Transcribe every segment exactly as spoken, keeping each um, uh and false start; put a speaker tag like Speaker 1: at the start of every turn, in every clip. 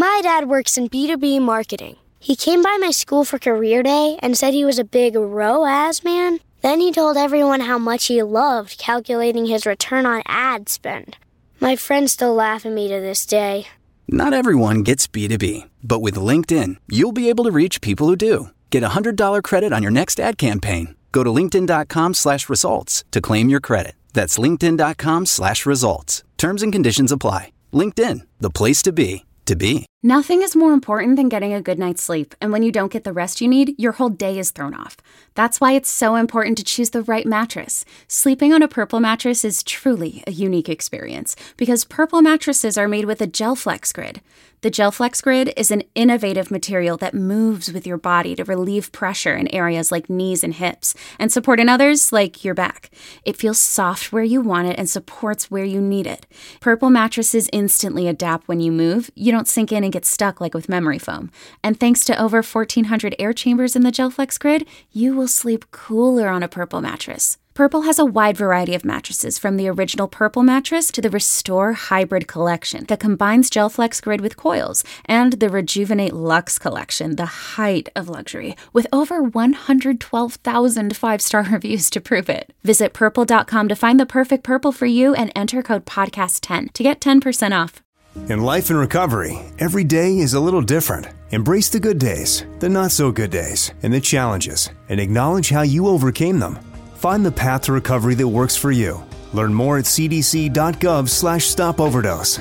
Speaker 1: My dad works in B two B marketing. He came by my school for career day and said he was a big R O A S man. Then he told everyone how much he loved calculating his return on ad spend. My friends still laugh at me to this day.
Speaker 2: Not everyone gets B two B, but with LinkedIn, you'll be able to reach people who do. Get a one hundred dollars credit on your next ad campaign. Go to linkedin.com slash results to claim your credit. That's linkedin.com slash results. Terms and conditions apply. LinkedIn, the place to be, to be.
Speaker 3: Nothing is more important than getting a good night's sleep, and when you don't get the rest you need, your whole day is thrown off. That's why it's so important to choose the right mattress. Sleeping on a Purple mattress is truly a unique experience, because Purple mattresses are made with a GelFlex Grid. The GelFlex Grid is an innovative material that moves with your body to relieve pressure in areas like knees and hips, and support in others like your back. It feels soft where you want it and supports where you need it. Purple mattresses instantly adapt when you move. You don't sink in and get stuck like with memory foam. And thanks to over fourteen hundred air chambers in the GelFlex Grid, you will sleep cooler on a Purple mattress. Purple has a wide variety of mattresses, from the original Purple mattress to the Restore Hybrid collection that combines GelFlex Grid with coils, and the Rejuvenate Luxe collection, the height of luxury, with over one hundred twelve thousand five-star reviews to prove it. Visit purple dot com to find the perfect Purple for you and enter code podcast ten to get ten percent off.
Speaker 4: In life and recovery, every day is a little different. Embrace the good days, the not-so-good days, and the challenges, and acknowledge how you overcame them. Find the path to recovery that works for you. Learn more at c d c dot gov slash stop overdose.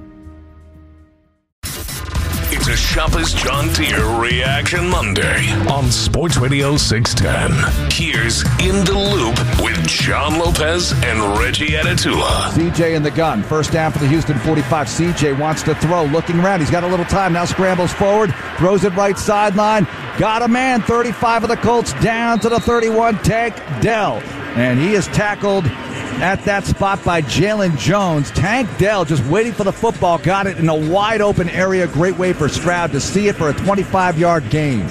Speaker 5: It's a Shoppers John Deere Reaction Monday on Sports Radio six ten. Here's In the Loop with John Lopez and Reggie Atatula.
Speaker 6: C J in the gun. First down for the Houston forty-five. C J wants to throw. Looking around. He's got a little time. Now scrambles forward. Throws it right sideline. Got a man. thirty-five of the Colts down to the thirty-one. Tank Dell. And he is tackled at that spot by Jalen Jones. Tank Dell just waiting for the football. Got it in a wide open area. Great way for Stroud to see it for a twenty-five-yard gain.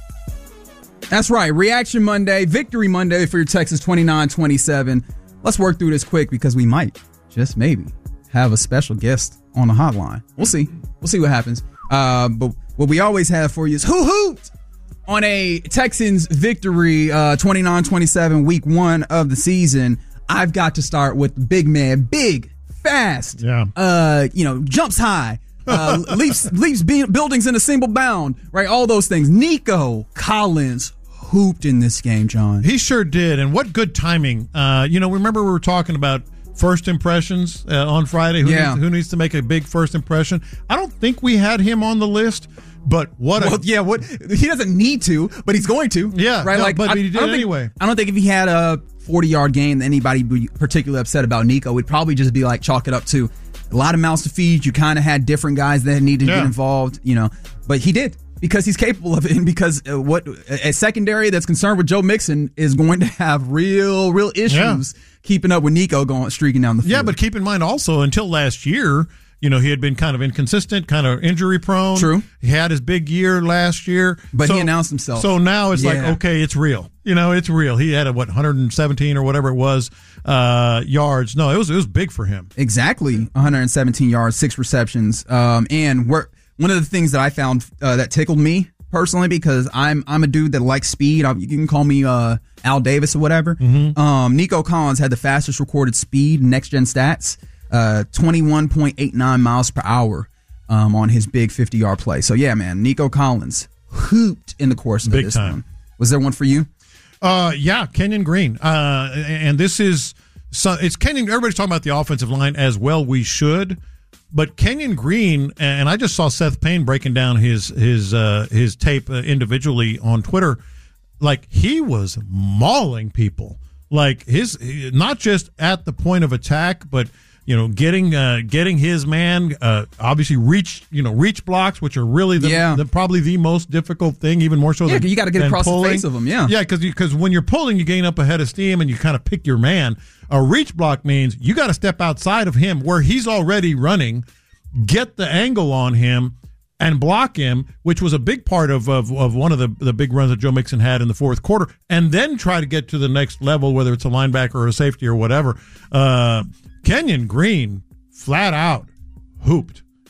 Speaker 7: That's right. Reaction Monday, Victory Monday for your Texas twenty-nine twenty-seven. Let's work through this quick because we might, just maybe, have a special guest on the hotline. We'll see. We'll see what happens. Uh, but what we always have for you is Who Hooped on a Texans victory, uh, twenty-nine twenty-seven, week one of the season. I've got to start with the big man, big, fast,
Speaker 8: yeah.
Speaker 7: uh, you know, jumps high, uh, leaps leaps be- buildings in a single bound, right? All those things. Nico Collins hooped in this game, John.
Speaker 8: He sure did, and what good timing. Uh, you know, remember we were talking about first impressions uh, on Friday? Who,
Speaker 7: yeah.
Speaker 8: needs, who needs to make a big first impression? I don't think we had him on the list. But what? A,
Speaker 7: well, yeah, what he doesn't need to, but he's going to.
Speaker 8: Yeah,
Speaker 7: right.
Speaker 8: No,
Speaker 7: like,
Speaker 8: but
Speaker 7: I,
Speaker 8: he did
Speaker 7: I
Speaker 8: anyway.
Speaker 7: Think, I don't think if he had a forty-yard game that anybody would be particularly upset about Nico. Would probably just be like chalk it up to a lot of mouths to feed. You kind of had different guys that needed to
Speaker 8: yeah.
Speaker 7: get involved, you know. But he did because he's capable of it, and because uh, what a secondary that's concerned with Joe Mixon is going to have real, real issues yeah. keeping up with Nico going streaking down the field.
Speaker 8: Yeah, but keep in mind also until last year. You know, he had been kind of inconsistent, kind of injury prone.
Speaker 7: True.
Speaker 8: He had his big year last year.
Speaker 7: But
Speaker 8: so,
Speaker 7: he announced himself.
Speaker 8: So now it's
Speaker 7: yeah.
Speaker 8: like, okay, it's real. You know, it's real. He had a, what, one hundred seventeen or whatever it was uh, yards. No, it was it was big for him.
Speaker 7: Exactly. one hundred seventeen yards, six receptions. Um, and we're, one of the things that I found uh, that tickled me personally, because I'm I'm a dude that likes speed. I'm, you can call me uh, Al Davis or whatever.
Speaker 8: Mm-hmm.
Speaker 7: Um, Nico Collins had the fastest recorded speed, next gen stats. Uh, twenty-one point eight nine miles per hour um, on his big fifty-yard play. So, yeah, man, Nico Collins hooped in the course of
Speaker 8: big
Speaker 7: this
Speaker 8: time.
Speaker 7: one. Was there one for you?
Speaker 8: Uh, yeah, Kenyon Green. Uh, and this is so it's Kenyon. Everybody's talking about the offensive line as well. We should, but Kenyon Green, and I just saw Seth Payne breaking down his his uh, his tape individually on Twitter. Like, he was mauling people. Like, his not just at the point of attack, but you know, getting uh, getting his man uh, obviously reach you know reach blocks, which are really the,
Speaker 7: yeah.
Speaker 8: the probably the most difficult thing, even more so.
Speaker 7: Yeah,
Speaker 8: than
Speaker 7: you got to get
Speaker 8: than
Speaker 7: across
Speaker 8: pulling.
Speaker 7: the face of them. Yeah,
Speaker 8: yeah, because because when you're pulling, you gain up a head of steam, and you kind of pick your man. A reach block means you got to step outside of him where he's already running, get the angle on him, and block him, which was a big part of of, of one of the, the big runs that Joe Mixon had in the fourth quarter, and then try to get to the next level, whether it's a linebacker or a safety or whatever. Uh, Kenyon Green, flat out, hooped.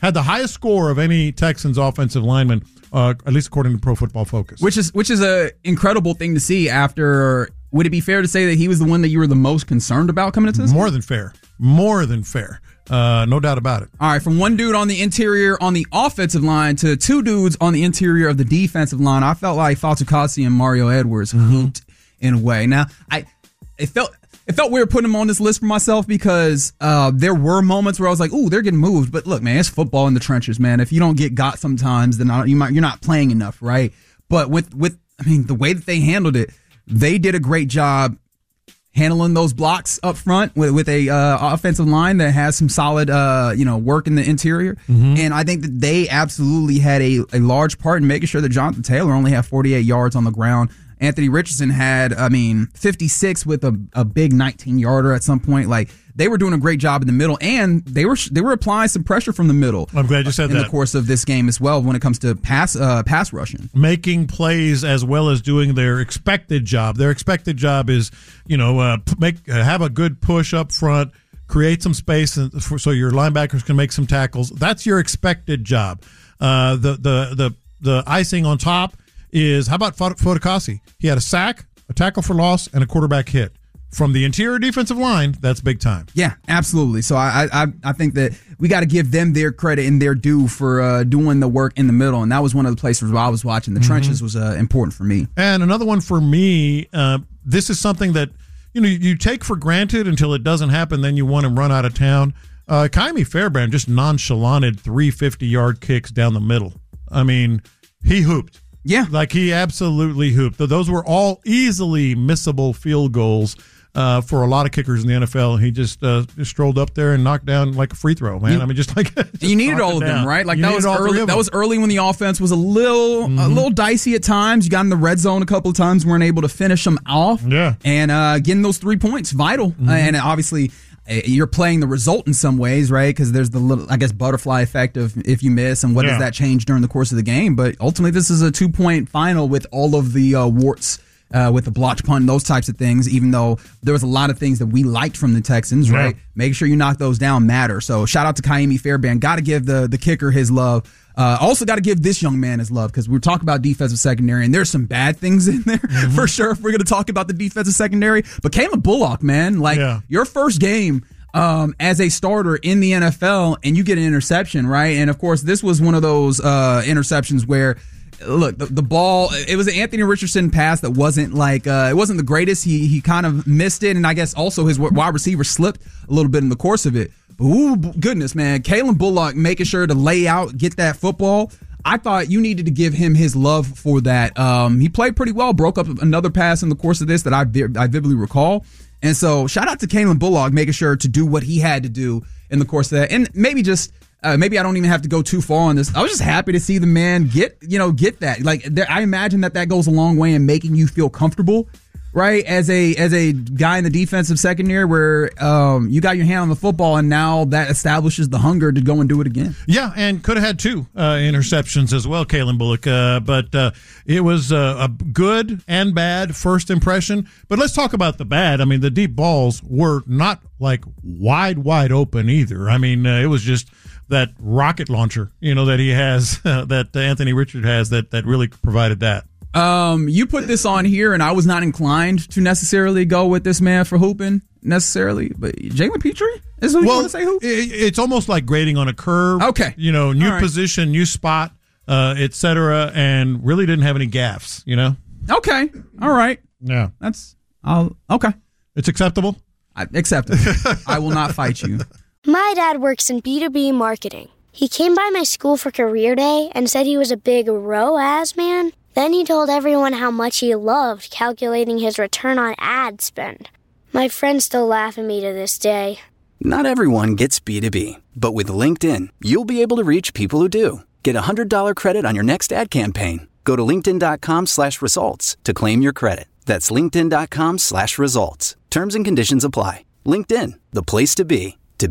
Speaker 8: had the highest score of any Texans offensive lineman, uh, at least according to Pro Football Focus.
Speaker 7: Which is which is a incredible thing to see after. Would it be fair to say that he was the one that you were the most concerned about coming into this?
Speaker 8: More than fair. More than fair. Uh, no doubt about it.
Speaker 7: All right, from one dude on the interior on the offensive line to two dudes on the interior of the defensive line, I felt like Fatukasi and Mario Edwards mm-hmm. hooped in a way. Now, I it felt it felt weird putting them on this list for myself because uh, there were moments where I was like, "Ooh, they're getting moved." But look, man, it's football in the trenches, man. If you don't get got sometimes, then I, you might you're not playing enough, right? But with with I mean, the way that they handled it. They did a great job handling those blocks up front with, with a uh, offensive line that has some solid, uh, you know, work in the interior. Mm-hmm. And I think that they absolutely had a, a large part in making sure that Jonathan Taylor only had forty-eight yards on the ground. Anthony Richardson had, I mean, fifty-six with a, a big nineteen-yarder at some point. Like, they were doing a great job in the middle, and they were they were applying some pressure from the middle.
Speaker 8: I'm glad you said
Speaker 7: in
Speaker 8: that.
Speaker 7: In the course of this game as well when it comes to pass uh, pass rushing.
Speaker 8: Making plays as well as doing their expected job. Their expected job is, you know, uh, make uh, have a good push up front, create some space and for, so your linebackers can make some tackles. That's your expected job. Uh, the, the, the, the icing on top is, how about Fatukasi? He had a sack, a tackle for loss, and a quarterback hit. From the interior defensive line, that's big time.
Speaker 7: Yeah, absolutely. So I I, I think that we got to give them their credit and their due for uh, doing the work in the middle. And that was one of the places where I was watching. The mm-hmm. trenches was uh, important for me.
Speaker 8: And another one for me, uh, this is something that you know you take for granted until it doesn't happen. Then you want to run out of town. Uh, Kaimi Fairbairn just nonchalanted three fifty-yard kicks down the middle. I mean, he hooped.
Speaker 7: Yeah.
Speaker 8: Like he absolutely hooped. Those were all easily missable field goals. Uh, for a lot of kickers in the N F L, he just, uh, just strolled up there and knocked down like a free throw, man.
Speaker 7: You,
Speaker 8: I mean, just like just
Speaker 7: you needed all of
Speaker 8: down.
Speaker 7: them, right? Like
Speaker 8: you
Speaker 7: that was early. That was early when the offense was a little mm-hmm. a little dicey at times. You got in the red zone a couple of times, weren't able to finish them off.
Speaker 8: Yeah,
Speaker 7: and uh, getting those three points vital. Mm-hmm. Uh, and obviously, uh, you're playing the result in some ways, right? Because there's the little, I guess, butterfly effect of if you miss and what yeah. does that change during the course of the game. But ultimately, this is a two point final with all of the uh, warts. Uh, with the blocked punt, those types of things, even though there was a lot of things that we liked from the Texans, right? Yeah. Make sure you knock those down matter. So shout out to Kaimi Fairbairn. Got to give the, the kicker his love. Uh, also got to give this young man his love because we're talking about defensive secondary, and there's some bad things in there mm-hmm. for sure if we're going to talk about the defensive secondary. But Caleb Bullock, man, like yeah. your first game um, as a starter in the N F L, and you get an interception, right? And, of course, this was one of those uh, interceptions where Look, the, the ball, it was an Anthony Richardson pass that wasn't like, uh, it wasn't the greatest. He he kind of missed it, and I guess also his wide receiver slipped a little bit in the course of it. But, ooh, goodness, man. Caleb Bullock making sure to lay out, get that football. I thought you needed to give him his love for that. Um, he played pretty well, broke up another pass in the course of this that I, I vividly recall. And so shout out to Caleb Bullock making sure to do what he had to do in the course of that. And maybe just Uh, maybe I don't even have to go too far on this. I was just happy to see the man get, you know, get that. Like, there, I imagine that that goes a long way in making you feel comfortable, right? As a as a guy in the defensive secondary where um, you got your hand on the football and now that establishes the hunger to go and do it again.
Speaker 8: Yeah, and could have had two uh, interceptions as well, Caleb Bullock. Uh, but uh, it was uh, a good and bad first impression. But let's talk about the bad. I mean, the deep balls were not like wide, wide open either. I mean, uh, it was just that rocket launcher, you know, that he has, uh, that Anthony Richard has, that that really provided that.
Speaker 7: Um, you put this on here, and I was not inclined to necessarily go with this man for hooping necessarily, but Jalen Petrie is who you
Speaker 8: well,
Speaker 7: want to say hoop?
Speaker 8: It's almost like grading on a curve.
Speaker 7: Okay,
Speaker 8: you know, new
Speaker 7: right.
Speaker 8: position, new spot, uh, et cetera, and really didn't have any gaffes. You know.
Speaker 7: Okay, all right.
Speaker 8: Yeah,
Speaker 7: that's I'll okay.
Speaker 8: It's acceptable.
Speaker 7: I, acceptable. I will not fight you.
Speaker 1: My dad works in B two B marketing. He came by my school for career day and said he was a big R O A S man. Then he told everyone how much he loved calculating his return on ad spend. My friends still laugh at me to this day.
Speaker 2: Not everyone gets B two B, but with LinkedIn, you'll be able to reach people who do. Get a one hundred dollars credit on your next ad campaign. Go to linkedin.com slash results to claim your credit. That's linkedin.com slash results. Terms and conditions apply. LinkedIn, the place to be, to be.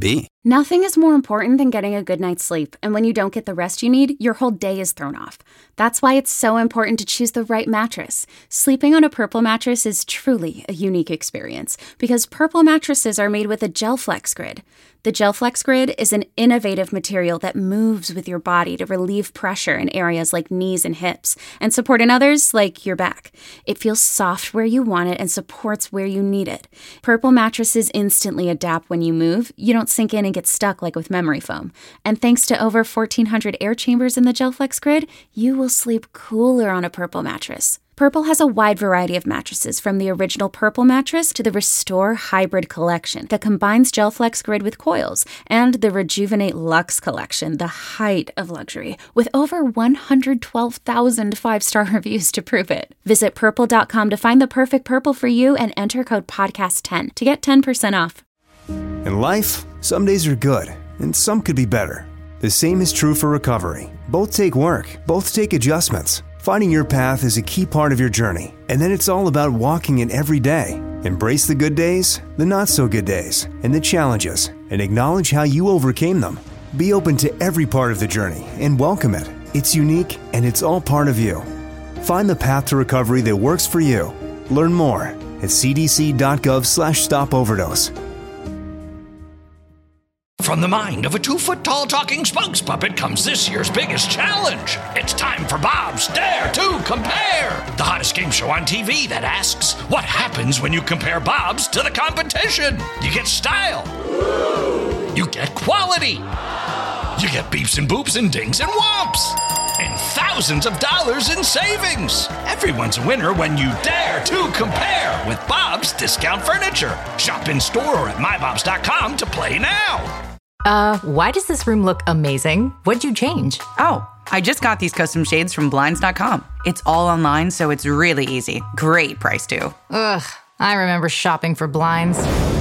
Speaker 3: Nothing is more important than getting a good night's sleep, and when you don't get the rest you need, your whole day is thrown off. That's why it's so important to choose the right mattress. Sleeping on a Purple mattress is truly a unique experience because Purple mattresses are made with a GelFlex Grid. The GelFlex Grid is an innovative material that moves with your body to relieve pressure in areas like knees and hips and support in others like your back. It feels soft where you want it and supports where you need it. Purple mattresses instantly adapt when you move. You don't sink in and get stuck like with memory foam. And thanks to over fourteen hundred air chambers in the GelFlex Grid, you will sleep cooler on a Purple mattress. Purple has a wide variety of mattresses, from the original Purple mattress to the Restore Hybrid collection that combines GelFlex Grid with coils, and the Rejuvenate Luxe collection, the height of luxury, with over one hundred twelve thousand five-star reviews to prove it. Visit purple dot com to find the perfect Purple for you and enter code podcast ten to get ten percent off.
Speaker 4: In life, some days are good, and some could be better. The same is true for recovery. Both take work, both take adjustments. Finding your path is a key part of your journey, and then it's all about walking it every day. Embrace the good days, the not-so-good days, and the challenges, and acknowledge how you overcame them. Be open to every part of the journey and welcome it. It's unique, and it's all part of you. Find the path to recovery that works for you. Learn more at c d c dot gov slash stop overdose.
Speaker 9: From the mind of a two-foot-tall talking spokes puppet comes this year's biggest challenge. It's time for Bob's Dare to Compare, the hottest game show on T V that asks, what happens when you compare Bob's to the competition? You get style. You get quality. You get beeps and boops and dings and whomps. And thousands of dollars in savings. Everyone's a winner when you dare to compare with Bob's Discount Furniture. Shop in store or at my bobs dot com to play now.
Speaker 10: Uh, why does this room look amazing? What'd you change?
Speaker 11: Oh, I just got these custom shades from blinds dot com. It's all online, so it's really easy. Great price, too.
Speaker 10: Ugh, I remember shopping for blinds.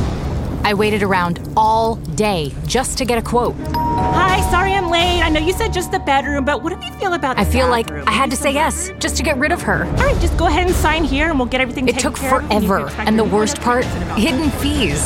Speaker 10: I waited around all day just to get a quote.
Speaker 12: Hi, sorry I'm late. I know you said just the bedroom, but what do you feel about the
Speaker 10: I feel
Speaker 12: bathroom?
Speaker 10: like I had to say yes, just to get rid of her.
Speaker 12: All right, just go ahead and sign here and we'll get everything
Speaker 10: It
Speaker 12: taken
Speaker 10: took
Speaker 12: care of.
Speaker 10: forever, and the worst part, hidden fees.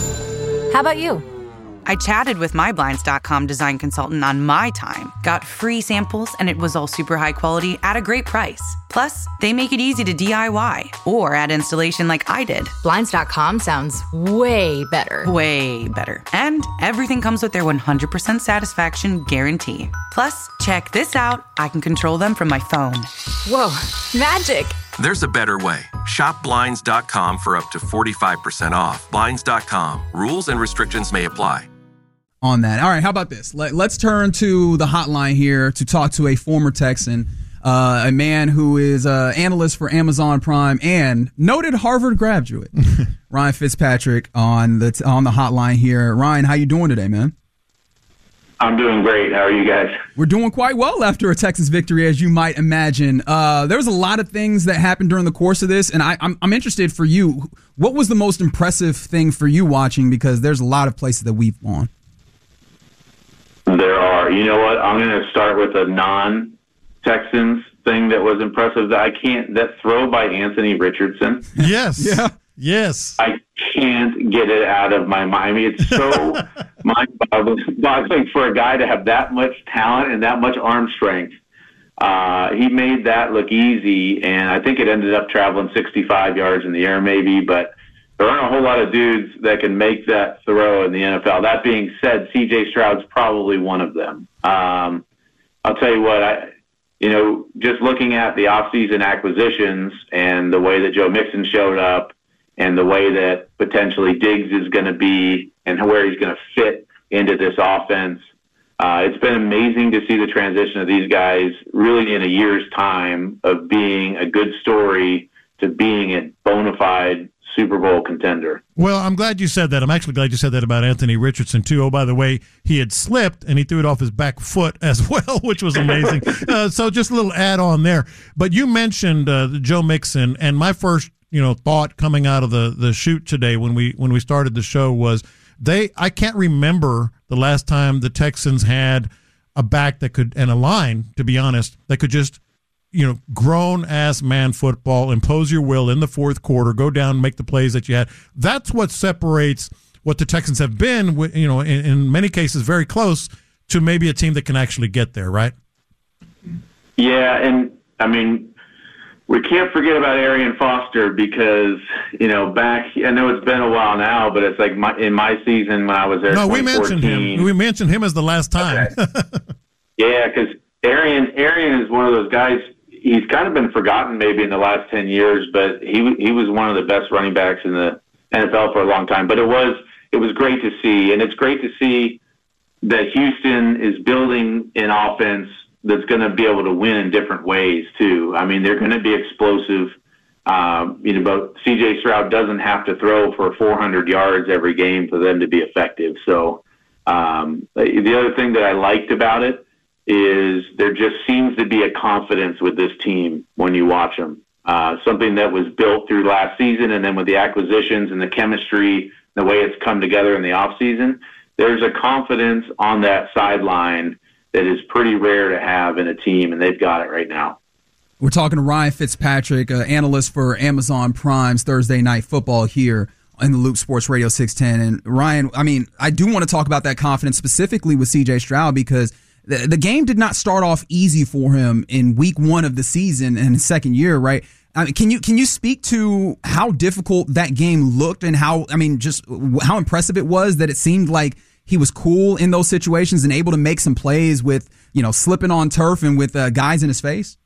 Speaker 10: How about you?
Speaker 11: I chatted with my blinds dot com design consultant on my time, got free samples, and it was all super high quality at a great price. Plus, they make it easy to D I Y or add installation like I did.
Speaker 10: blinds dot com sounds way better.
Speaker 11: Way better. And everything comes with their one hundred percent satisfaction guarantee. Plus, check this out. I can control them from my phone.
Speaker 10: Whoa, magic.
Speaker 13: There's a better way. Shop blinds dot com for up to forty-five percent off. blinds dot com. Rules and restrictions may apply.
Speaker 7: On that. All right, how about this? Let, let's turn to the hotline here to talk to a former Texan, uh, a man who is an analyst for Amazon Prime and noted Harvard graduate, Ryan Fitzpatrick, on the on the hotline here. Ryan, how you doing today, man?
Speaker 14: I'm doing great. How are you guys?
Speaker 7: We're doing quite well after a Texas victory, as you might imagine. Uh, there was a lot of things that happened during the course of this, and I, I'm, I'm interested for you. What was the most impressive thing for you watching? Because there's a lot of places that we've gone.
Speaker 14: There are. You know what? I'm going to start with a non-Texans thing that was impressive. That I can't. That throw by Anthony Richardson.
Speaker 8: Yes.
Speaker 7: Yeah.
Speaker 8: Yes.
Speaker 14: I can't get it out of my mind. I mean, it's so mind-boggling for a guy to have that much talent and that much arm strength. Uh, he made that look easy, and I think it ended up traveling sixty-five yards in the air maybe, but there aren't a whole lot of dudes that can make that throw in the N F L. That being said, C J Stroud's probably one of them. Um, I'll tell you what, I, you know, just looking at the offseason acquisitions and the way that Joe Mixon showed up and the way that potentially Diggs is going to be and where he's going to fit into this offense, uh, it's been amazing to see the transition of these guys really in a year's time of being a good story to being a bona fide Super Bowl contender.
Speaker 8: Well, I'm glad you said that. I'm actually glad you said that about Anthony Richardson, too. Oh, by the way, he had slipped, and he threw it off his back foot as well, which was amazing. uh, so just a little add-on there. But you mentioned uh, Joe Mixon, and my first you know thought coming out of the, the shoot today when we when we started the show was they. I can't remember the last time the Texans had a back that could, and a line, to be honest, that could just you know, grown-ass man football, impose your will in the fourth quarter, go down and make the plays that you had. That's what separates what the Texans have been, you know, in, in many cases very close to maybe a team that can actually get there, right?
Speaker 14: Yeah, and I mean, we can't forget about Arian Foster because, you know, back, I know it's been a while now, but it's like my, in my season when I was there.
Speaker 8: No, we mentioned him. We mentioned him as the last time.
Speaker 14: Okay. Yeah, because Arian, Arian is one of those guys. He's kind of been forgotten maybe in the last ten years, but he he was one of the best running backs in the N F L for a long time. But it was it was great to see, and it's great to see that Houston is building an offense that's going to be able to win in different ways too. I mean, they're going to be explosive. Um, you know, but C J Stroud doesn't have to throw for four hundred yards every game for them to be effective. So um, the other thing that I liked about it is there just seems to be a confidence with this team when you watch them. Uh, something that was built through last season, and then with the acquisitions and the chemistry, the way it's come together in the offseason, there's a confidence on that sideline that is pretty rare to have in a team, and they've got it right now.
Speaker 7: We're talking to Ryan Fitzpatrick, uh, analyst for Amazon Prime's Thursday Night Football here in the Loop Sports Radio six ten. And Ryan, I mean, I do want to talk about that confidence specifically with C J Stroud because the, the game did not start off easy for him in week one of the season and his second year, right? I mean, can you can you speak to how difficult that game looked and how, I mean, just how impressive it was that it seemed like he was cool in those situations and able to make some plays with, you know, slipping on turf and with uh, guys in his face?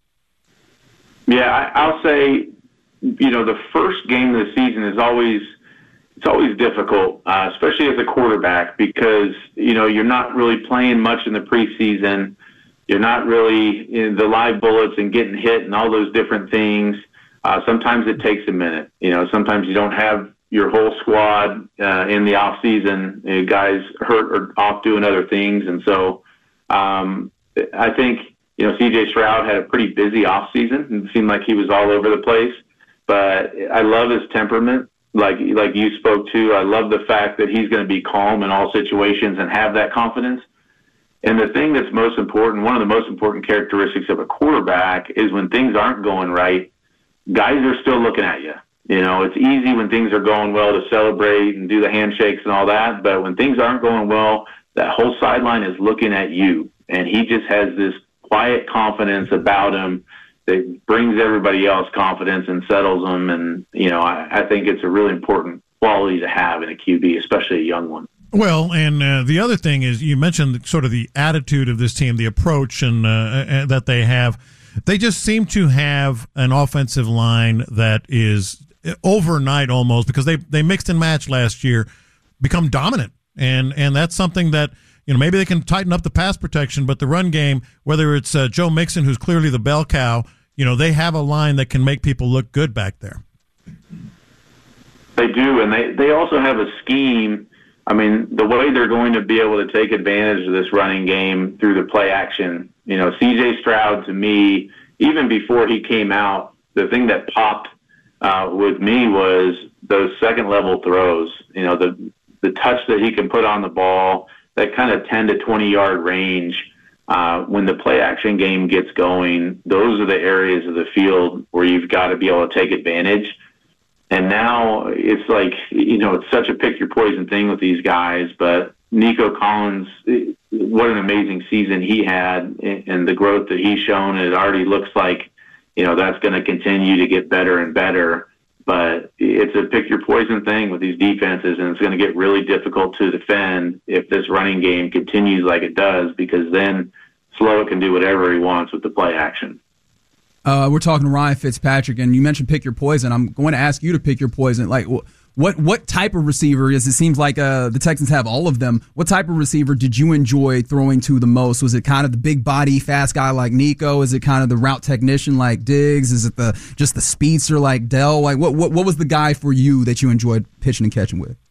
Speaker 14: Yeah, I, I'll say, you know, the first game of the season is always it's always difficult, uh, especially as a quarterback, because you know you're not really playing much in the preseason. You're not really in the live bullets and getting hit and all those different things. Uh, sometimes it takes a minute. You know, sometimes you don't have your whole squad uh, in the off season. You know, guys hurt or off doing other things, and so um, I think you know C J Stroud had a pretty busy off season. It seemed like he was all over the place, but I love his temperament. Like like you spoke to, I love the fact that he's going to be calm in all situations and have that confidence. And the thing that's most important, one of the most important characteristics of a quarterback is when things aren't going right, guys are still looking at you. You know, it's easy when things are going well to celebrate and do the handshakes and all that, but when things aren't going well, that whole sideline is looking at you. And he just has this quiet confidence about him that brings everybody else confidence and settles them. And, you know, I, I think it's a really important quality to have in a Q B, especially a young one.
Speaker 8: Well, and uh, the other thing is you mentioned sort of the attitude of this team, the approach and uh, that they have. They just seem to have an offensive line that is overnight almost, because they, they mixed and matched last year, become dominant. And, and that's something that, you know, maybe they can tighten up the pass protection, but the run game, whether it's uh, Joe Mixon, who's clearly the bell cow, you know, they have a line that can make people look good back there.
Speaker 14: They do, and they, they also have a scheme. I mean, the way they're going to be able to take advantage of this running game through the play action. You know, C J Stroud, to me, even before he came out, the thing that popped uh, with me was those second-level throws. You know, the the touch that he can put on the ball, that kind of ten to twenty-yard range. Uh, when the play-action game gets going, those are the areas of the field where you've got to be able to take advantage. And now it's like, you know, it's such a pick-your-poison thing with these guys, but Nico Collins, what an amazing season he had, and the growth that he's shown, it already looks like, you know, that's going to continue to get better and better. But it's a pick-your-poison thing with these defenses, and it's going to get really difficult to defend if this running game continues like it does, because then Slow can do whatever he wants with the play action.
Speaker 7: Uh, we're talking to Ryan Fitzpatrick, and you mentioned pick your poison. I'm going to ask you to pick your poison. Like, what what type of receiver is? It seems like uh, the Texans have all of them. What type of receiver did you enjoy throwing to the most? Was it kind of the big body, fast guy like Nico? Is it kind of the route technician like Diggs? Is it the just the speedster like Dell? Like, what what what was the guy for you that you enjoyed pitching and catching with?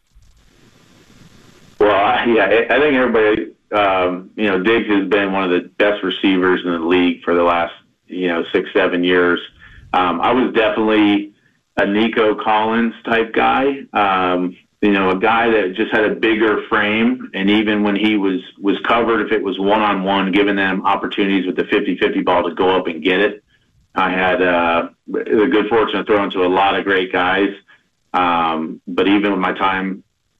Speaker 14: Well, yeah, I think everybody, um, you know, Diggs has been one of the best receivers in the league for the last, you know, six, seven years. Um, I was definitely a Nico Collins type guy, um, you know, a guy that just had a bigger frame. And even when he was, was covered, if it was one-on-one, giving them opportunities with the fifty-fifty ball to go up and get it. I had uh, the good fortune of throwing to a lot of great guys. Um, but even with my time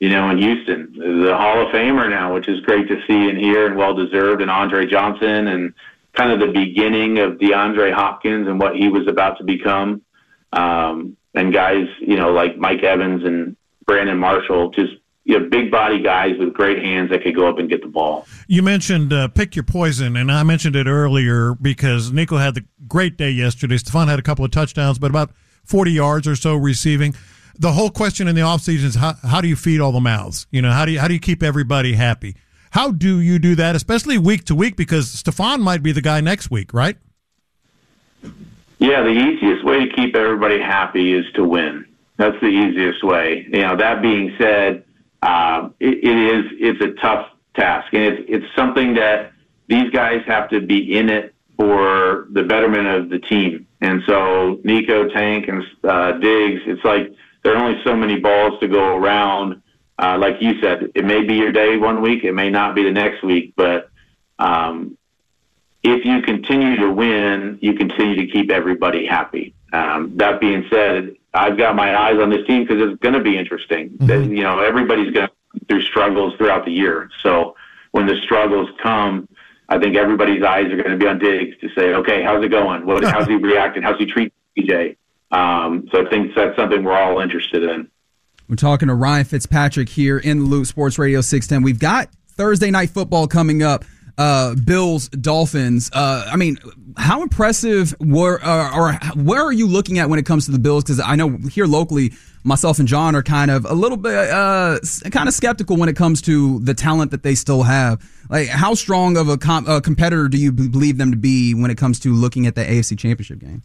Speaker 14: you know, in Houston. The Hall of Famer now, which is great to see and hear and well-deserved, and Andre Johnson, and kind of the beginning of DeAndre Hopkins and what he was about to become. Um, and guys, you know, like Mike Evans and Brandon Marshall, just, you know, big body guys with great hands that could go up and get the ball.
Speaker 8: You mentioned uh, pick your poison, and I mentioned it earlier because Nico had the great day yesterday. Stephon had a couple of touchdowns, but about forty yards or so receiving. The whole question in the offseason is how, how do you feed all the mouths? You know, how do you, how do you keep everybody happy? How do you do that, especially week to week, because Stephon might be the guy next week, right?
Speaker 14: Yeah, the easiest way to keep everybody happy is to win. That's the easiest way. You know, that being said, uh, it, it is it's a tough task, and it's it's something that these guys have to be in it for the betterment of the team. And so Nico, Tank, and uh, Diggs, it's like there are only so many balls to go around. Uh, like you said, it may be your day one week, it may not be the next week, but um, if you continue to win, you continue to keep everybody happy. Um, that being said, I've got my eyes on this team because it's going to be interesting. Mm-hmm. You know, everybody's going through struggles throughout the year. So when the struggles come, I think everybody's eyes are going to be on Diggs to say, okay, how's it going? What, how's he reacting? How's he treating P J? Um, so I think that's something we're all interested in.
Speaker 7: We're talking to Ryan Fitzpatrick here in the Loop Sports Radio six ten. We've got Thursday night football coming up. Uh, Bills, Dolphins. Uh, I mean, how impressive were, uh, or where are you looking at when it comes to the Bills? Because I know here locally, myself and John are kind of a little bit, uh, kind of skeptical when it comes to the talent that they still have. Like, how strong of a, com- a competitor do you believe them to be when it comes to looking at the A F C Championship game?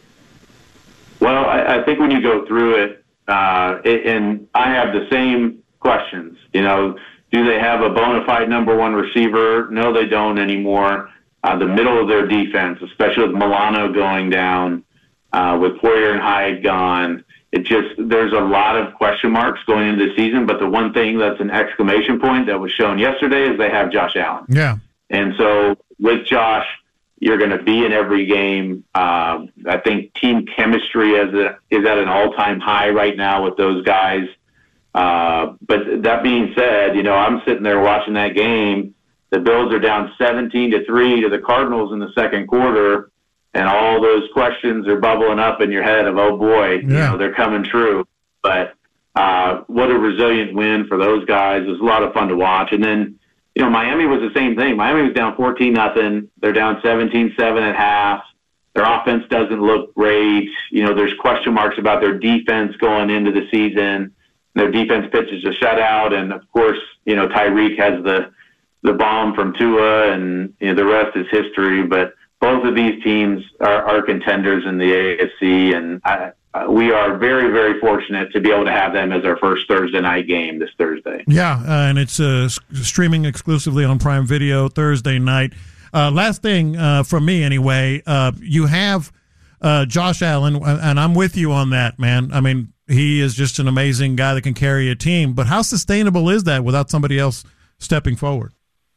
Speaker 14: Well, I, I think when you go through it, uh, it, and I have the same questions, you know, do they have a bona fide number one receiver? No, they don't anymore. Uh, the middle of their defense, especially with Milano going down, uh, with Poyer and Hyde gone, it just, there's a lot of question marks going into the season. But the one thing that's an exclamation point that was shown yesterday is they have Josh Allen.
Speaker 8: Yeah.
Speaker 14: And so with Josh, you're going to be in every game. Uh, I think team chemistry is, a, is at an all-time high right now with those guys. Uh, but that being said, you know, I'm sitting there watching that game. The Bills are down seventeen to three to the Cardinals in the second quarter, and all those questions are bubbling up in your head of, oh boy, yeah. you know, they're coming true. But uh, what a resilient win for those guys. It was a lot of fun to watch. And then, you know, Miami was the same thing. Miami was down fourteen nothing. They're down seventeen seven at half. Their offense doesn't look great. You know, there's question marks about their defense going into the season. Their defense pitches a shutout, and of course, you know, Tyreek has the the bomb from Tua, and you know, the rest is history. But both of these teams are, are contenders in the A F C, and I, we are very, very fortunate to be able to have them as our first Thursday night game this Thursday.
Speaker 8: Yeah, uh, and it's uh, streaming exclusively on Prime Video Thursday night. Uh, last thing uh, from me, anyway, uh, you have uh, Josh Allen, and I'm with you on that, man. I mean, he is just an amazing guy that can carry a team. But how sustainable is that without somebody else stepping forward?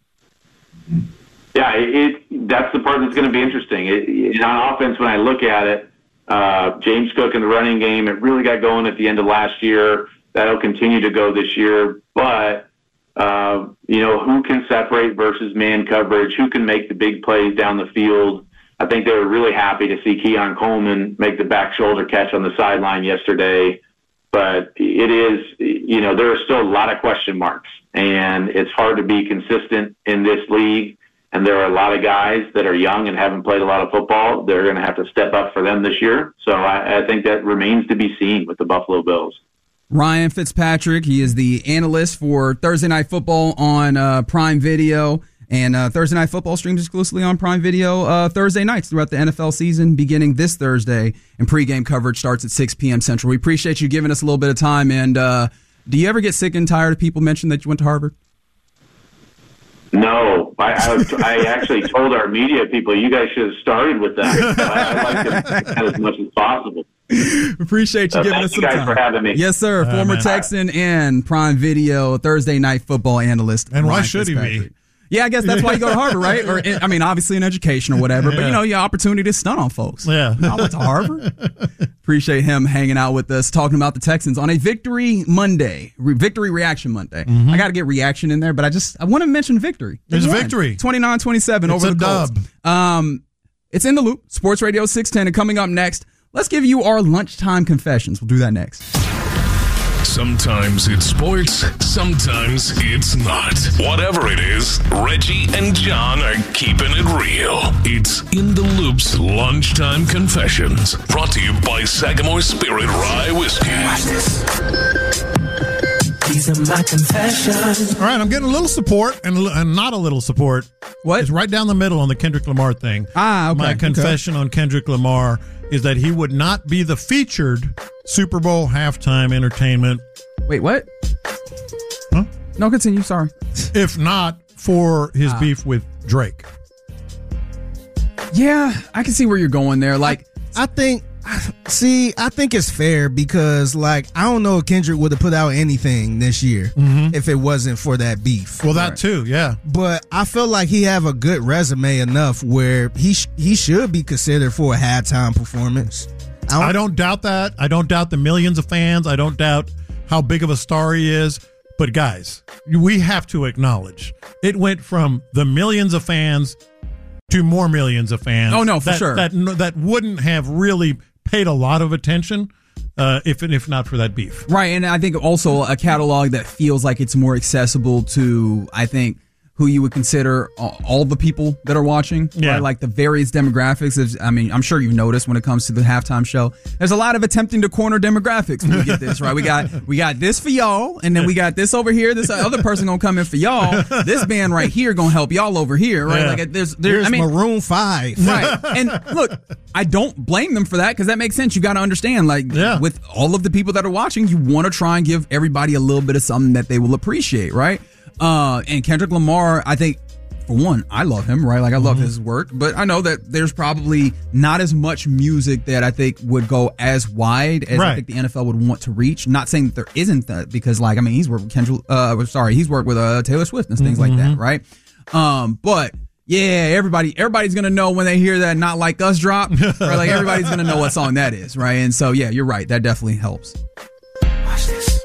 Speaker 14: Yeah, it, it that's the part that's going to be interesting. It, it, on offense, when I look at it, uh, James Cook in the running game, it really got going at the end of last year. That'll continue to go this year. But, uh, you know, who can separate versus man coverage? Who can make the big plays down the field? I think they were really happy to see Keon Coleman make the back shoulder catch on the sideline yesterday. But it is, you know, there are still a lot of question marks, and it's hard to be consistent in this league. And there are a lot of guys that are young and haven't played a lot of football. They're going to have to step up for them this year. So I, I think that remains to be seen with the Buffalo Bills.
Speaker 7: Ryan Fitzpatrick, he is the analyst for Thursday Night Football on uh, Prime Video. And uh, Thursday Night Football streams exclusively on Prime Video uh, Thursday nights throughout the N F L season, beginning this Thursday. And pregame coverage starts at six p.m. Central. We appreciate you giving us a little bit of time. And uh, do you ever get sick and tired of people mentioning that you went to Harvard?
Speaker 14: No. I, I, was, I actually told our media people, you guys should have started with that. I, I like to do that as much as possible.
Speaker 7: Appreciate you
Speaker 14: so
Speaker 7: giving us some
Speaker 14: time. Thank you guys
Speaker 7: time.
Speaker 14: for having me.
Speaker 7: Yes, sir.
Speaker 8: Uh,
Speaker 7: Former
Speaker 8: man.
Speaker 7: Texan and Prime Video Thursday Night Football analyst.
Speaker 8: And
Speaker 7: Ryan
Speaker 8: why should he be?
Speaker 7: Yeah, I guess that's why you go to Harvard, right? Or I mean, obviously in education or whatever, but you know, your opportunity to stunt on folks.
Speaker 8: Yeah.
Speaker 7: I went to Harvard. Appreciate him hanging out with us, talking about the Texans on a Victory Monday, Re- Victory Reaction Monday. Mm-hmm. I got to get reaction in there, but I just I want to mention victory.
Speaker 8: There's a victory.
Speaker 7: twenty-nine twenty-seven over the Colts. Dub. Um, it's in the loop. Sports Radio six ten, and coming up next, let's give you our lunchtime confessions. We'll do that next.
Speaker 5: Sometimes it's sports, sometimes it's not. Whatever it is, Reggie and John are keeping it real. It's In the Loop's Lunchtime Confessions, brought to you by Sagamore Spirit Rye Whiskey. Watch this.
Speaker 8: These are my confessions. All right, I'm getting a little support and, and not a little support.
Speaker 7: What?
Speaker 8: It's right down the middle on the Kendrick Lamar thing.
Speaker 7: Ah, okay.
Speaker 8: My confession okay. on Kendrick Lamar is that he would not be the featured Super Bowl halftime entertainment.
Speaker 7: Wait, what?
Speaker 8: Huh?
Speaker 7: No, continue. Sorry.
Speaker 8: If not for his ah. beef with Drake.
Speaker 7: Yeah, I can see where you're going there. Like,
Speaker 15: I, I think, see, I think it's fair because, like, I don't know if Kendrick would have put out anything this year mm-hmm. if it wasn't for that beef.
Speaker 8: Well, that right. too, yeah.
Speaker 15: But I feel like he have a good resume enough where he sh- he should be considered for a halftime performance.
Speaker 8: I don't, I don't doubt that. I don't doubt the millions of fans. I don't doubt how big of a star he is. But guys, we have to acknowledge it went from the millions of fans to more millions of fans.
Speaker 7: Oh no, for
Speaker 8: that,
Speaker 7: sure.
Speaker 8: That that wouldn't have really paid a lot of attention uh, if if not for that beef.
Speaker 7: Right, and I think also a catalog that feels like it's more accessible to, I think, who you would consider all the people that are watching,
Speaker 8: yeah.
Speaker 7: right? Like the various demographics. Of, I mean, I'm sure you've noticed when it comes to the halftime show, there's a lot of attempting to corner demographics when we get this, right? We got we got this for y'all, and then we got this over here. This other person gonna come in for y'all. This band right here gonna help y'all over here, right?
Speaker 15: Yeah.
Speaker 7: Like there's, there's
Speaker 15: Here's
Speaker 7: I mean,
Speaker 15: Maroon five,
Speaker 7: right? And look, I don't blame them for that because that makes sense. You got to understand, like,
Speaker 8: yeah.
Speaker 7: with all of the people that are watching, you want to try and give everybody a little bit of something that they will appreciate, right? Uh, and Kendrick Lamar, I think. For one, I love him, right? Like, I love mm-hmm. his work, but I know that there's probably not as much music that I think would go as wide as
Speaker 8: right.
Speaker 7: I think the N F L would want to reach. Not saying that there isn't that, because, like, I mean, he's worked with Kendrick, uh, sorry, he's worked with uh, Taylor Swift and things mm-hmm. like that, right? Um, but yeah, everybody, everybody's gonna know when they hear that "Not Like Us" drop, right? Like, everybody's gonna know what song that is, right? And so, yeah, you're right. That definitely helps. Watch this.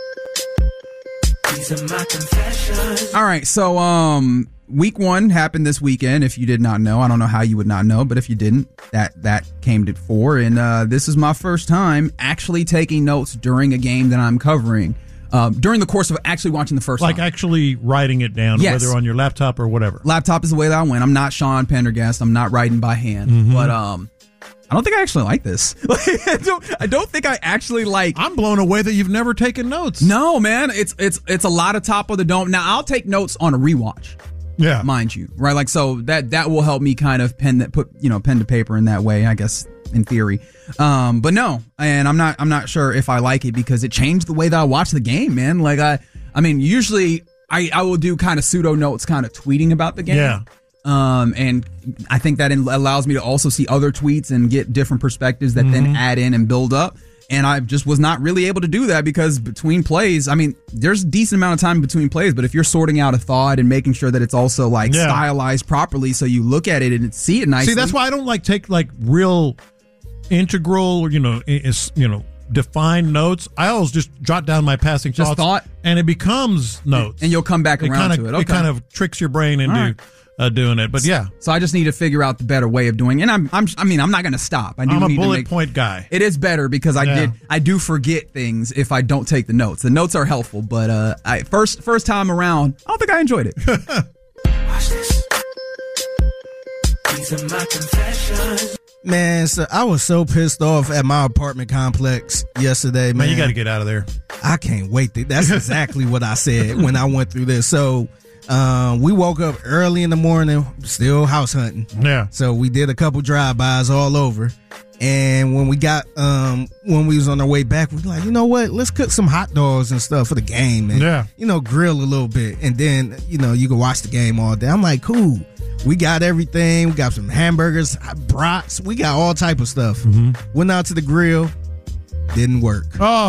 Speaker 7: These are my confessions. All right, so um. Week one happened this weekend. If you did not know, I don't know how you would not know, but if you didn't, that that came to fore. And uh, this is my first time actually taking notes during a game that I'm covering. Um, during the course of actually watching the first
Speaker 8: like
Speaker 7: time.
Speaker 8: actually writing it down,
Speaker 7: yes.
Speaker 8: whether on your laptop or whatever.
Speaker 7: Laptop is the way that I went. I'm not Sean Pendergast. I'm not writing by hand. Mm-hmm. But um, I don't think I actually like this. I, don't, I don't think I actually like.
Speaker 8: I'm blown away that you've never taken notes.
Speaker 7: No, man. It's it's it's a lot of top of the dome. Now, I'll take notes on a rewatch.
Speaker 8: Yeah,
Speaker 7: mind you, right? Like, so that that will help me kind of pen that put you know pen to paper in that way, I guess, in theory. Um, but no, and I'm not I'm not sure if I like it because it changed the way that I watch the game, man. Like I I mean, usually I I will do kind of pseudo notes, kind of tweeting about the game.
Speaker 8: Yeah.
Speaker 7: Um, and I think that allows me to also see other tweets and get different perspectives that mm-hmm. then add in and build up. And I just was not really able to do that because between plays, I mean, there's a decent amount of time between plays, but if you're sorting out a thought and making sure that it's also like yeah. stylized properly so you look at it and see it nicely.
Speaker 8: See, that's why I don't like take like real integral, you know, is, you know, defined notes. I always just jot down my passing
Speaker 7: just
Speaker 8: thoughts.
Speaker 7: Thought?
Speaker 8: And it becomes notes.
Speaker 7: And you'll come back
Speaker 8: it
Speaker 7: around
Speaker 8: kinda,
Speaker 7: to it. Okay.
Speaker 8: It kind of tricks your brain into right. uh, doing it. But yeah.
Speaker 7: So I just need to figure out the better way of doing it. And I'm, I'm I mean, I'm not going to stop. I do
Speaker 8: I'm a
Speaker 7: need
Speaker 8: bullet
Speaker 7: to make,
Speaker 8: point guy.
Speaker 7: It is better because I yeah. did I do forget things if I don't take the notes. The notes are helpful, but uh, I first first time around, I don't think I enjoyed it. Watch this.
Speaker 15: These are my confessions. Man, so I was so pissed off at my apartment complex yesterday, man.
Speaker 8: Man, you got to get out of there.
Speaker 15: I can't wait. To, that's exactly what I said when I went through this. So um, we woke up early in the morning, still house hunting.
Speaker 8: Yeah.
Speaker 15: So we did a couple drive-bys all over. And when we got, um, when we was on our way back, we were like, you know what? Let's cook some hot dogs and stuff for the game. And,
Speaker 8: yeah.
Speaker 15: you know, grill a little bit. And then, you know, you can watch the game all day. I'm like, cool. We got everything. We got some hamburgers, brats. We got all type of stuff.
Speaker 8: Mm-hmm.
Speaker 15: Went out to the grill. Didn't work.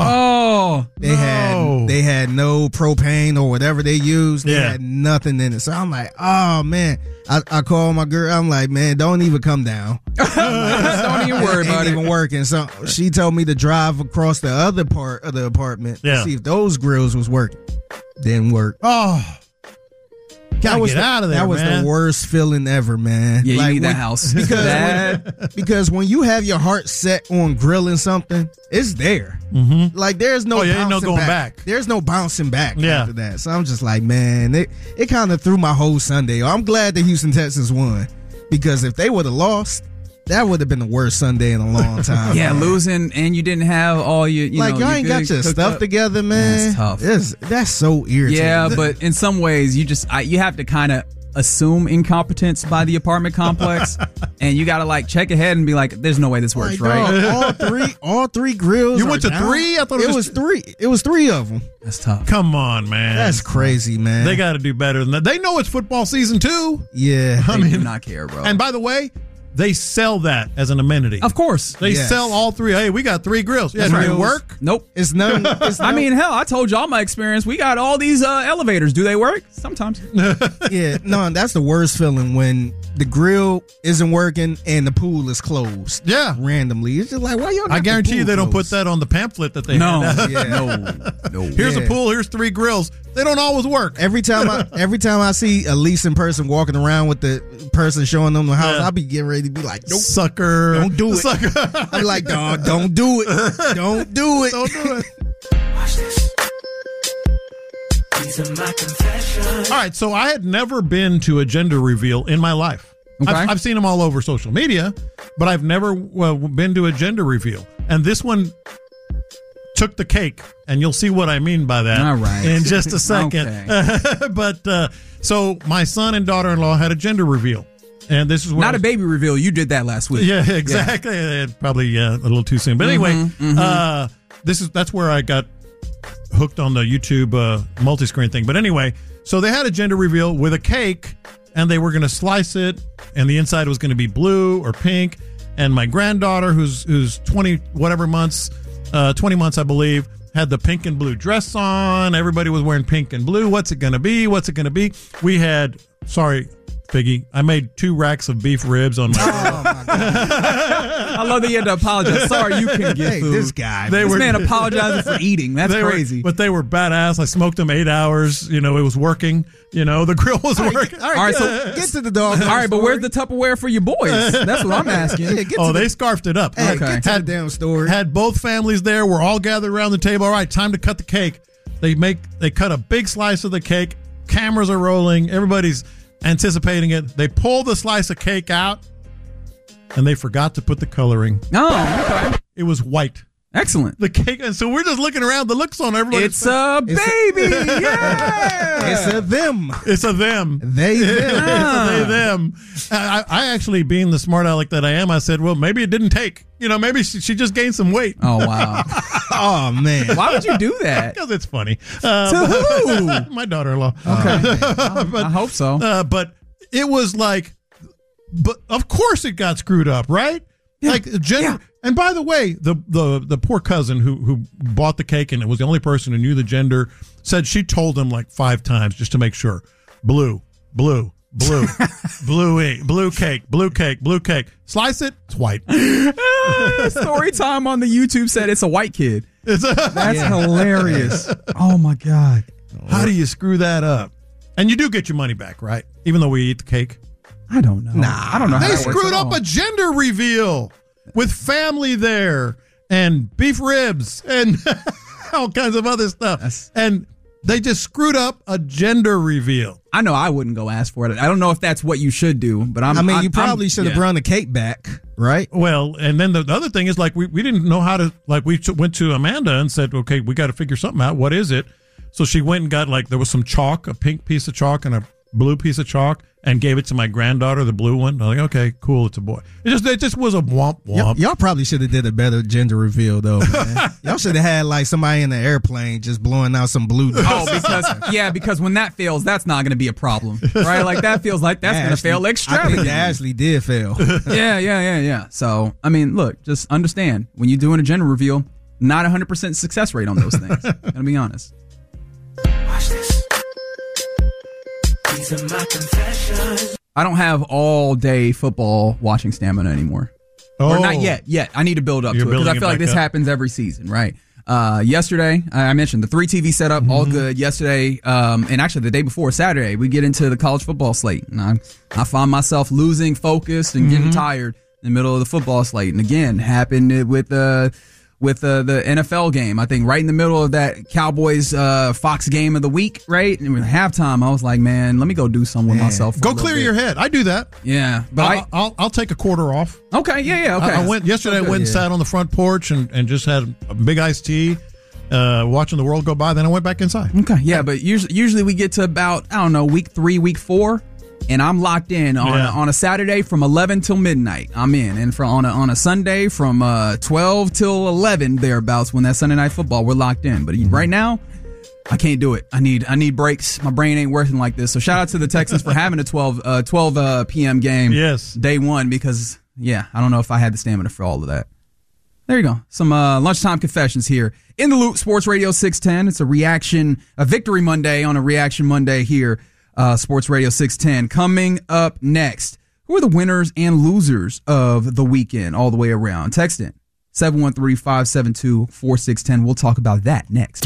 Speaker 8: Oh,
Speaker 7: oh
Speaker 15: they
Speaker 8: no.
Speaker 15: had they had no propane or whatever they used. They
Speaker 8: Yeah.
Speaker 15: had nothing in it. So I'm like, oh man. I, I called my girl. I'm like, man, don't even come down.
Speaker 7: Don't even worry
Speaker 15: it
Speaker 7: about
Speaker 15: ain't
Speaker 7: it.
Speaker 15: even working. So she told me to drive across the other part of the apartment
Speaker 8: Yeah.
Speaker 15: to see if those grills was working. Didn't work.
Speaker 8: Oh, gotta
Speaker 15: was
Speaker 8: get
Speaker 15: the,
Speaker 8: out of there,
Speaker 15: That was
Speaker 8: man.
Speaker 15: the worst feeling ever, man.
Speaker 7: Yeah, you
Speaker 15: Like,
Speaker 7: need that
Speaker 15: when-
Speaker 7: house.
Speaker 15: because
Speaker 7: That-
Speaker 15: when, because when you have your heart set on grilling something, it's there.
Speaker 8: Mm-hmm.
Speaker 15: Like there's no
Speaker 8: Oh, yeah, ain't no
Speaker 15: bouncing
Speaker 8: going
Speaker 15: back.
Speaker 8: back.
Speaker 15: There's no bouncing back
Speaker 8: Yeah.
Speaker 15: after that. So I'm just like, man, it it kind of threw my whole Sunday. I'm glad the Houston Texans won because if they would have lost, that would have been the worst Sunday in a long time.
Speaker 7: Yeah, losing and you didn't have all your, you
Speaker 15: like
Speaker 7: know,
Speaker 15: y'all
Speaker 7: your
Speaker 15: ain't got
Speaker 7: good
Speaker 15: your
Speaker 7: cooked
Speaker 15: stuff
Speaker 7: up.
Speaker 15: together, man.
Speaker 7: That's tough.
Speaker 15: It's, that's so irritating.
Speaker 7: Yeah, but in some ways, you just I, you have to kind of assume incompetence by the apartment complex, and you got to like check ahead and be like, "There's no way this works,
Speaker 15: Like,
Speaker 7: right?"
Speaker 15: dog, all three, all three grills.
Speaker 8: You
Speaker 15: are
Speaker 8: went to
Speaker 15: down.
Speaker 8: three? I thought it
Speaker 15: it
Speaker 8: was
Speaker 15: was three. It was three of them.
Speaker 7: That's tough.
Speaker 8: Come on, man.
Speaker 15: That's crazy, man.
Speaker 8: They got to do better than that. They know it's football season too.
Speaker 15: Yeah,
Speaker 8: I
Speaker 7: They
Speaker 8: mean,
Speaker 7: do not care, bro.
Speaker 8: and by the way, they sell that as an amenity.
Speaker 7: Of course,
Speaker 8: They
Speaker 15: Yes.
Speaker 8: sell all three. Hey, we got three grills. Yeah,
Speaker 7: That's
Speaker 8: do they
Speaker 7: right.
Speaker 8: work?
Speaker 7: Nope.
Speaker 15: It's none. It's
Speaker 7: I
Speaker 15: no-
Speaker 7: mean, hell, I told y'all my experience. We got all these uh, elevators. Do they work? Sometimes.
Speaker 15: yeah, no, that's the worst feeling when the grill isn't working and the pool is closed.
Speaker 8: Yeah.
Speaker 15: randomly. It's just like, why y'all? Got
Speaker 8: I
Speaker 15: the
Speaker 8: guarantee
Speaker 15: pool
Speaker 8: you they don't put
Speaker 15: closed?
Speaker 8: that on the pamphlet that they
Speaker 7: No,
Speaker 8: hand out.
Speaker 15: Yeah.
Speaker 7: no, no.
Speaker 8: Here's
Speaker 15: Yeah.
Speaker 8: a pool. Here's three grills. They don't always work.
Speaker 15: Every time I every time I see a leasing person walking around with the person showing them the house,
Speaker 8: Yeah.
Speaker 15: I'll be getting ready to be like, nope,
Speaker 8: Sucker.
Speaker 15: don't do it.
Speaker 8: Sucker.
Speaker 15: I'm like, dog, don't do it. Don't do it.
Speaker 8: Don't do it.
Speaker 16: Watch this. These are my confessions.
Speaker 8: All right, so I had never been to a gender reveal in my life.
Speaker 7: Okay.
Speaker 8: I've, I've seen them all over social media, but I've never uh, been to a gender reveal. And this one took the cake, and you'll see what I mean by that
Speaker 7: All right.
Speaker 8: in just a second.
Speaker 7: Okay.
Speaker 8: But uh, so my son and daughter-in-law had a gender reveal, and this is what
Speaker 7: Not a baby reveal. You did that last week.
Speaker 8: Yeah, exactly. Uh, Probably uh, a little too soon, but anyway,
Speaker 7: mhm.
Speaker 8: Uh, this is that's where I got hooked on the YouTube uh, multi-screen thing. But anyway, so they had a gender reveal with a cake, and they were going to slice it, and the inside was going to be blue or pink. And my granddaughter, who's who's twenty whatever months, uh, twenty months I believe, had the pink and blue dress on. Everybody was wearing pink and blue. What's it going to be? What's it going to be? We had sorry. Figgy, I made two racks of beef ribs on my.
Speaker 15: Oh my God.
Speaker 7: I love that you had to apologize. Sorry, you can get
Speaker 15: Hey,
Speaker 7: food.
Speaker 15: this guy.
Speaker 8: They
Speaker 7: This
Speaker 8: were-
Speaker 7: man apologizing for eating. That's
Speaker 8: They were-
Speaker 7: crazy.
Speaker 8: but they were badass. I smoked them eight hours. You know, it was working. You know, the grill was
Speaker 15: All right,
Speaker 8: working.
Speaker 15: all right,
Speaker 7: All right,
Speaker 15: get,
Speaker 7: so-
Speaker 15: get to the dog.
Speaker 7: All right, but where's the Tupperware for your boys? That's what I'm asking.
Speaker 15: Yeah, get
Speaker 8: Oh,
Speaker 15: to
Speaker 8: they
Speaker 15: the,
Speaker 8: scarfed it up.
Speaker 15: hey,
Speaker 7: Okay.
Speaker 15: get to
Speaker 8: Had-
Speaker 15: the damn story.
Speaker 8: Had both families there. We're all gathered around the table. All right, time to cut the cake. They make they cut a big slice of the cake. Cameras are rolling. Everybody's anticipating it. They pull the slice of cake out, and they forgot to put the coloring.
Speaker 7: Oh, okay.
Speaker 8: It was white.
Speaker 7: Excellent.
Speaker 8: The cake, and so we're just looking around. The looks on everybody.
Speaker 7: It's a
Speaker 15: It's
Speaker 7: baby. yeah.
Speaker 15: It's a them.
Speaker 8: It's a them.
Speaker 15: They them.
Speaker 8: It's a they them. I, I actually, being the smart aleck that I am, I said, well, maybe it didn't take. You know, maybe she, she just gained some weight.
Speaker 7: Oh, wow.
Speaker 15: Oh man.
Speaker 7: Why would you do that?
Speaker 8: Because it's funny. Uh,
Speaker 7: To who?
Speaker 8: My daughter-in-law.
Speaker 7: Okay.
Speaker 8: but,
Speaker 7: I hope so.
Speaker 8: Uh, but it was like, but of course it got screwed up, right?
Speaker 7: Yeah.
Speaker 8: Like gender.
Speaker 7: Yeah.
Speaker 8: And by the way, the the the poor cousin who who bought the cake and it was the only person who knew the gender said she told him like five times just to make sure. Blue, blue, blue, blue ink, blue cake, blue cake, blue cake. Slice it, it's white.
Speaker 7: Story time on the YouTube said it's a white kid.
Speaker 8: It's a,
Speaker 7: That's hilarious. Oh, my God.
Speaker 8: how do you screw that up? And you do get your money back, right? Even though we eat the cake.
Speaker 7: I don't know.
Speaker 15: Nah.
Speaker 7: I don't know how
Speaker 8: They
Speaker 7: that works
Speaker 8: screwed
Speaker 7: at
Speaker 8: up
Speaker 7: all.
Speaker 8: a gender reveal with family there and beef ribs and all kinds of other stuff.
Speaker 7: That's-
Speaker 8: and they just screwed up a gender reveal.
Speaker 7: I know I wouldn't go ask for it. I don't know if that's what you should do, but I'm.
Speaker 15: I mean,
Speaker 7: I'm-
Speaker 15: you probably
Speaker 7: I'm-
Speaker 15: should have
Speaker 7: yeah.
Speaker 15: brought the cake back, right?
Speaker 8: Well, and then the, the other thing is like we, we didn't know how to, like we t- went to Amanda and said, okay, we got to figure something out. What is it? So she went and got like, there was some chalk, a pink piece of chalk and a blue piece of chalk, and gave it to my granddaughter, the blue one. I'm like, okay, cool, it's a boy. It just it just was a womp
Speaker 15: Y-
Speaker 8: womp.
Speaker 15: y'all probably should have did a better gender reveal though. Man. Y'all should have had like somebody in the airplane just blowing out some blue.
Speaker 7: Oh, because yeah, because when that fails, that's not going to be a problem, right? Like that feels like that's going to
Speaker 15: Ashley-
Speaker 7: fail
Speaker 15: I
Speaker 7: extravagantly.
Speaker 15: think Ashley did fail.
Speaker 7: yeah, yeah, yeah, yeah. So I mean, look, just understand when you're doing a gender reveal, not one hundred percent success rate on those things. Gotta be honest.
Speaker 16: Watch this. These are my confessions.
Speaker 7: I don't have all day football watching stamina anymore.
Speaker 8: Oh.
Speaker 7: Or not yet. Yet. I need to build up
Speaker 8: You're
Speaker 7: to it because I
Speaker 8: building
Speaker 7: feel
Speaker 8: it
Speaker 7: like
Speaker 8: back
Speaker 7: this
Speaker 8: up.
Speaker 7: happens every season, right? Uh, yesterday, I mentioned the three T V setup,
Speaker 8: Mm-hmm.
Speaker 7: all good. Yesterday, um, and actually the day before, Saturday, we get into the college football slate. And I, I find myself losing focus and getting
Speaker 8: Mm-hmm.
Speaker 7: tired in the middle of the football slate. And again, happened with the. Uh, with uh, the N F L game, I think right in the middle of that Cowboys uh, Fox game of the week, right? And at halftime, I was like, man, let me go do something with myself. for a
Speaker 8: Go
Speaker 7: little
Speaker 8: clear
Speaker 7: bit.
Speaker 8: your head. I do that.
Speaker 7: Yeah, but
Speaker 8: I'll,
Speaker 7: I,
Speaker 8: I'll I'll take a quarter off.
Speaker 7: okay, yeah, yeah, okay.
Speaker 8: I, I went yesterday. I
Speaker 7: Okay,
Speaker 8: went and
Speaker 7: yeah.
Speaker 8: sat on the front porch and, and just had a big iced tea, uh, watching the world go by. Then I went back inside.
Speaker 7: Okay, yeah, but usually, usually we get to about, I don't know, week three, week four, and I'm locked in on,
Speaker 8: Yeah.
Speaker 7: a, on a Saturday from eleven till midnight. I'm in. And for on a, on a Sunday from uh, twelve till eleven, thereabouts, when that Sunday night football, we're locked in. But
Speaker 8: Mm-hmm.
Speaker 7: right now, I can't do it. I need I need breaks. My brain ain't working like this. So shout out to the Texans for having a twelve, uh, twelve uh, p.m. game
Speaker 8: Yes.
Speaker 7: day one because, yeah, I don't know if I had the stamina for all of that. There you go. Some uh, lunchtime confessions here in the Loop Sports Radio six ten. It's a reaction, a Victory Monday on a Reaction Monday here, uh, Sports Radio six ten. Coming up next, who are the winners and losers of the weekend all the way around? Text in seven one three, five seven two, four six one zero. We'll talk about that next.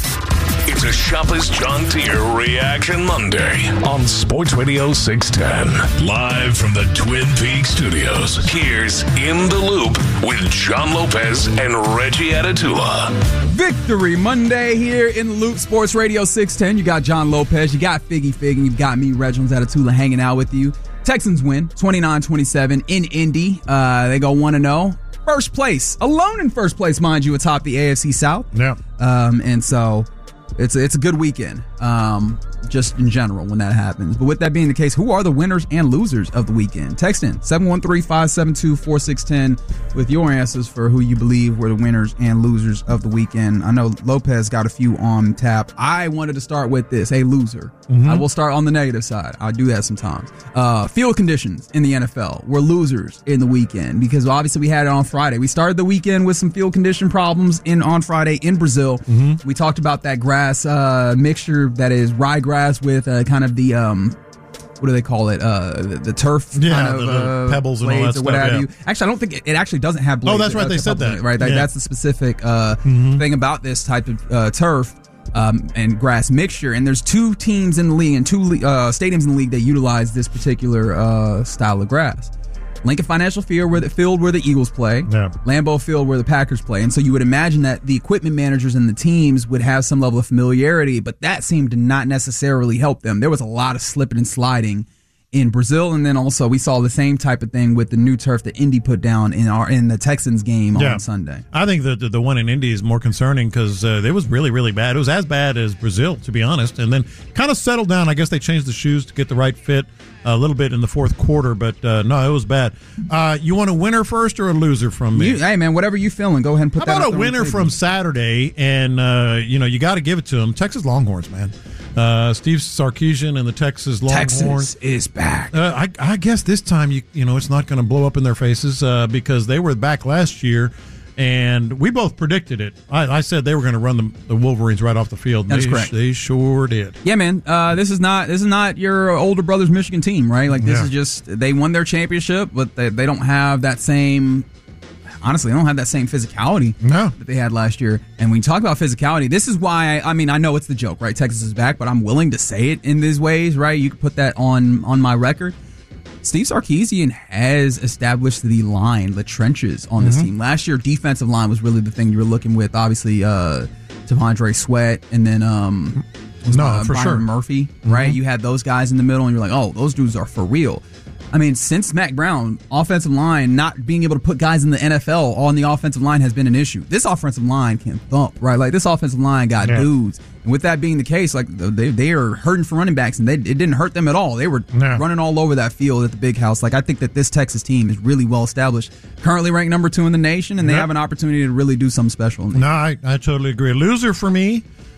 Speaker 5: It's a Shopper's John Deere Reaction Monday on Sports Radio six ten. Live from the Twin Peaks studios, here's In the Loop with John Lopez and Reggie Atatula.
Speaker 7: Victory Monday here in the Loop Sports Radio six ten. You got John Lopez, you got Figgy Fig, and you've got me, Reginald Atatula, hanging out with you. Texans win twenty-nine twenty-seven in Indy. Uh, they go one and oh. First place, alone in first place, mind you, atop the A F C South.
Speaker 8: Yeah.
Speaker 7: Um, and so it's a, it's a good weekend, um, just in general when that happens. But with that being the case, who are the winners and losers of the weekend? Text in seven one three, five seven two, four six one zero with your answers for who you believe were the winners and losers of the weekend. I know Lopez got a few on tap. I wanted to start with this, a loser.
Speaker 8: Mm-hmm.
Speaker 7: I will start on the negative side. I do that sometimes. Uh, field conditions in the N F L were losers in the weekend because obviously we had it on Friday. We started the weekend with some field condition problems in on Friday in Brazil.
Speaker 8: Mm-hmm.
Speaker 7: We talked about that grass uh, mixture that is ryegrass with uh, kind of the um, what do they call it? Uh, the, the turf
Speaker 8: Yeah,
Speaker 7: kind of
Speaker 8: the little
Speaker 7: uh,
Speaker 8: pebbles and all
Speaker 7: blades
Speaker 8: that
Speaker 7: or what
Speaker 8: stuff,
Speaker 7: have
Speaker 8: yeah.
Speaker 7: you. Actually, I don't think it, it actually doesn't have blades.
Speaker 8: Oh, that's right.
Speaker 7: Uh,
Speaker 8: They
Speaker 7: to
Speaker 8: said
Speaker 7: supplement
Speaker 8: that.
Speaker 7: it, right? Like,
Speaker 8: Yeah.
Speaker 7: that's the specific uh,
Speaker 8: Mhm.
Speaker 7: thing about this type of uh, turf. Um, and grass mixture, and there's two teams in the league and two uh, stadiums in the league that utilize this particular uh, style of grass. Lincoln Financial Field, where the field where the Eagles play,
Speaker 8: Yeah.
Speaker 7: Lambeau Field, where the Packers play, and so you would imagine that the equipment managers and the teams would have some level of familiarity, but that seemed to not necessarily help them. There was a lot of slipping and sliding in Brazil, and then also we saw the same type of thing with the new turf that Indy put down in our in the Texans game
Speaker 8: Yeah.
Speaker 7: on Sunday.
Speaker 8: I think that the, the one in Indy is more concerning because uh, it was really, really bad. It was as bad as Brazil, to be honest, and then kind of settled down. I guess they changed the shoes to get the right fit a little bit in the fourth quarter, but uh, no, it was bad. Uh, you want a winner first or a loser from me?
Speaker 7: You, hey man, whatever you feeling, go ahead and put
Speaker 8: How
Speaker 7: that.
Speaker 8: about
Speaker 7: out
Speaker 8: a
Speaker 7: there on the
Speaker 8: winner
Speaker 7: table.
Speaker 8: from Saturday? And, uh, you know, you got to give it to them. Texas Longhorns, man. Uh, Steve Sarkisian and the Texas Longhorns.
Speaker 7: Texas is back.
Speaker 8: Uh, I, I guess this time, you you know, it's not going to blow up in their faces uh, because they were back last year, and we both predicted it. I, I said they were going to run the, the Wolverines right off the field.
Speaker 7: That's
Speaker 8: they,
Speaker 7: correct.
Speaker 8: They sure did.
Speaker 7: Yeah, man. Uh, this is not this is not your older brother's Michigan team, right? Like this
Speaker 8: Yeah.
Speaker 7: is just they won their championship, but they, they don't have that same. Honestly, they don't have that same physicality
Speaker 8: no.
Speaker 7: that they had last year. And when you talk about physicality, this is why I, I mean I know it's the joke, right? Texas is back, but I'm willing to say it in these ways, right? You could put that on on my record. Steve Sarkisian has established the line, the trenches on this
Speaker 8: Mhm.
Speaker 7: team. Last year, defensive line was really the thing you were looking with. Obviously, uh, T'Vondre Sweat, and then um, was
Speaker 8: No,
Speaker 7: uh,
Speaker 8: for
Speaker 7: Byron
Speaker 8: sure.
Speaker 7: Murphy, right?
Speaker 8: Mhm.
Speaker 7: You had those guys in the middle, and you're like, oh, those dudes are for real. I mean, since Mac Brown, offensive line not being able to put guys in the N F L on the offensive line has been an issue. This offensive line can thump, right? Like this offensive line got
Speaker 8: Yeah.
Speaker 7: dudes, and with that being the case, like they they are hurting for running backs, and they, it didn't hurt them at all. They were
Speaker 8: Yeah.
Speaker 7: running all over that field at the Big House. Like I think that this Texas team is really well established, currently ranked number two in the nation, and they
Speaker 8: Yep.
Speaker 7: have an opportunity to really do something special.
Speaker 8: No, I, I totally agree. Loser for me,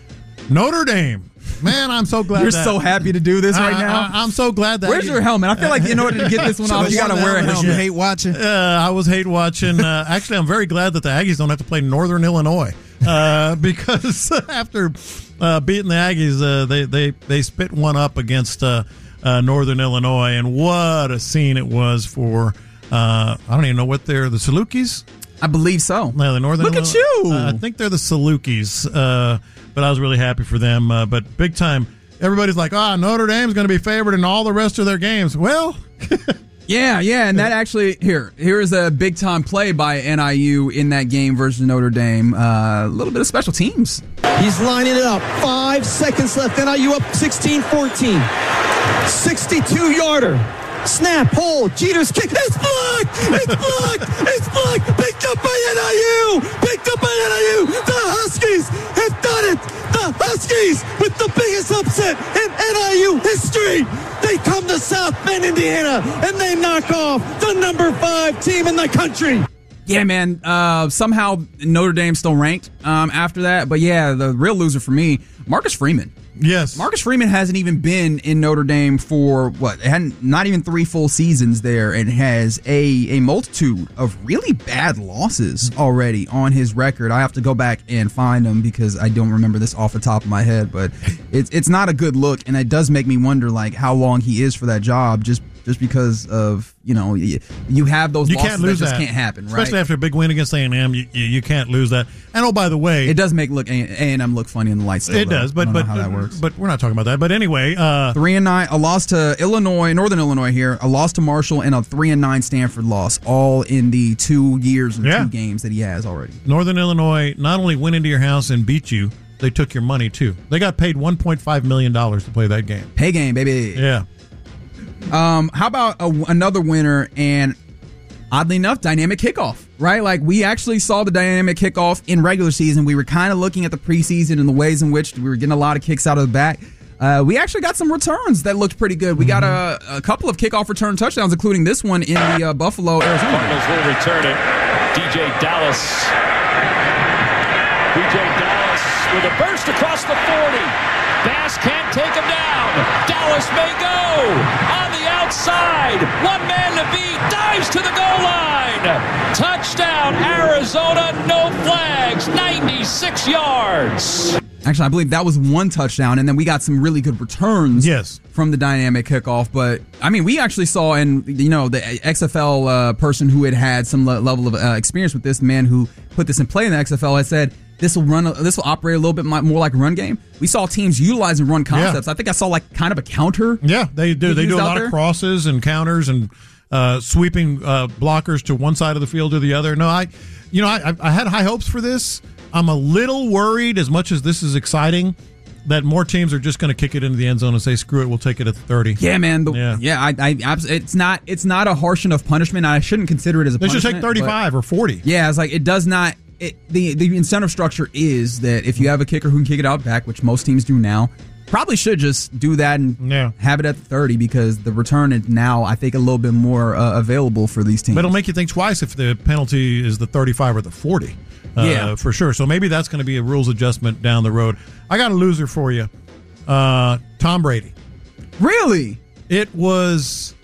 Speaker 8: Notre Dame. Man, I'm so glad
Speaker 7: You're
Speaker 8: that,
Speaker 7: so happy to do this right
Speaker 8: I,
Speaker 7: now.
Speaker 8: I, I'm so glad that.
Speaker 7: Where's
Speaker 8: you,
Speaker 7: your helmet? I feel like in order to get this one off, you got to wear a helmet.
Speaker 15: You hate watching?
Speaker 8: Uh, I was hate watching. Uh, actually, I'm very glad that the Aggies don't have to play Northern Illinois uh, because after uh, beating the Aggies, uh, they, they, they spit one up against uh, uh, Northern Illinois, and what a scene it was for, uh, I don't even know what they're, the Salukis?
Speaker 7: I believe so.
Speaker 8: No, the Northern
Speaker 7: Look
Speaker 8: Illinois,
Speaker 7: at you.
Speaker 8: Uh, I think they're the Salukis, uh, but I was really happy for them. Uh, but big time, everybody's like, ah, oh, Notre Dame's going to be favored in all the rest of their games. Well,
Speaker 7: yeah, yeah, and that actually here here is a big time play by N I U in that game versus Notre Dame. Uh, a little bit of special teams.
Speaker 17: He's lining it up. Five seconds left. N I U up sixteen fourteen. sixty-two yarder. Snap, hold, Jeter's kick. It's blocked! It's blocked! It's blocked! Picked up by N I U! Picked up by N I U! The Huskies have done it! The Huskies with the biggest upset in N I U history! They come to South Bend, Indiana, and they knock off the number five team in the country!
Speaker 7: Yeah, man. Uh, somehow Notre Dame still ranked um, after that. But yeah, the real loser for me, Marcus Freeman.
Speaker 8: Yes.
Speaker 7: Marcus Freeman hasn't even been in Notre Dame for, what, it hadn't, not even three full seasons there, and has a, a multitude of really bad losses already on his record. I have to go back and find them because I don't remember this off the top of my head, but it's it's not a good look, and it does make me wonder, like, how long he is for that job, just just because of, you know, you, you have those
Speaker 8: you
Speaker 7: losses
Speaker 8: can't lose
Speaker 7: that just
Speaker 8: that.
Speaker 7: can't happen, right?
Speaker 8: Especially after a big win against A and M, you, you, you can't lose that. And oh, by the way,
Speaker 7: it does make look A and M look funny in the lights. Still,
Speaker 8: it
Speaker 7: though.
Speaker 8: does, but
Speaker 7: I don't
Speaker 8: but
Speaker 7: know how that works.
Speaker 8: But we're not talking about that. But anyway, uh,
Speaker 7: three and nine, a loss to Illinois, Northern Illinois here, a loss to Marshall, and a three and nine Stanford loss, all in the two years and
Speaker 8: Yeah.
Speaker 7: two games that he has already.
Speaker 8: Northern Illinois not only went into your house and beat you, they took your money too. They got paid one point five million dollars to play that game.
Speaker 7: Pay game, baby.
Speaker 8: Yeah.
Speaker 7: Um, how about a, another winner and oddly enough, dynamic kickoff, right? Like we actually saw the dynamic kickoff in regular season. We were kind of looking at the preseason and the ways in which we were getting a lot of kicks out of the back. Uh, we actually got some returns that looked pretty good. We got a, a couple of kickoff return touchdowns, including this one in the uh, Buffalo, Arizona.
Speaker 18: Cardinals will return it. D J Dallas. D J Dallas with a burst across the forty. Bass can't take him down. Dallas may go on the outside. One man to beat. Dives to the goal line. Touchdown, Arizona. No flags. ninety-six yards.
Speaker 7: Actually, I believe that was one touchdown, and then we got some really good returns
Speaker 8: yes.
Speaker 7: from the dynamic kickoff. But, I mean, we actually saw, and, you know, the X F L uh, person who had had some le- level of uh, experience with this, the man who put this in play in the X F L, had said, this will run. This will operate a little bit more like a run game. We saw teams utilizing run concepts. Yeah. I think I saw like kind of a counter.
Speaker 8: Yeah, they do. They do a lot there. of crosses and counters and uh, sweeping uh, blockers to one side of the field or the other. No, I, you know, I, I had high hopes for this. I'm a little worried, as much as this is exciting, that more teams are just going to kick it into the end zone and say, "Screw it, we'll take it at thirty."
Speaker 7: Yeah, man. The, yeah, yeah. I, I, it's not. It's not a harsh enough punishment. I shouldn't consider it as a.
Speaker 8: They
Speaker 7: punishment.
Speaker 8: should take thirty-five or forty.
Speaker 7: Yeah, it's like it does not. It, the the incentive structure is that if you have a kicker who can kick it out back, which most teams do now, probably should just do that and
Speaker 8: yeah.
Speaker 7: have it at thirty because the return is now, I think, a little bit more uh, available for these teams.
Speaker 8: But it'll make you think twice if the penalty is the thirty-five or the forty. Uh,
Speaker 7: yeah,
Speaker 8: for sure. So maybe that's going to be a rules adjustment down the road. I got a loser for you, uh, Tom Brady.
Speaker 7: Really?
Speaker 8: It was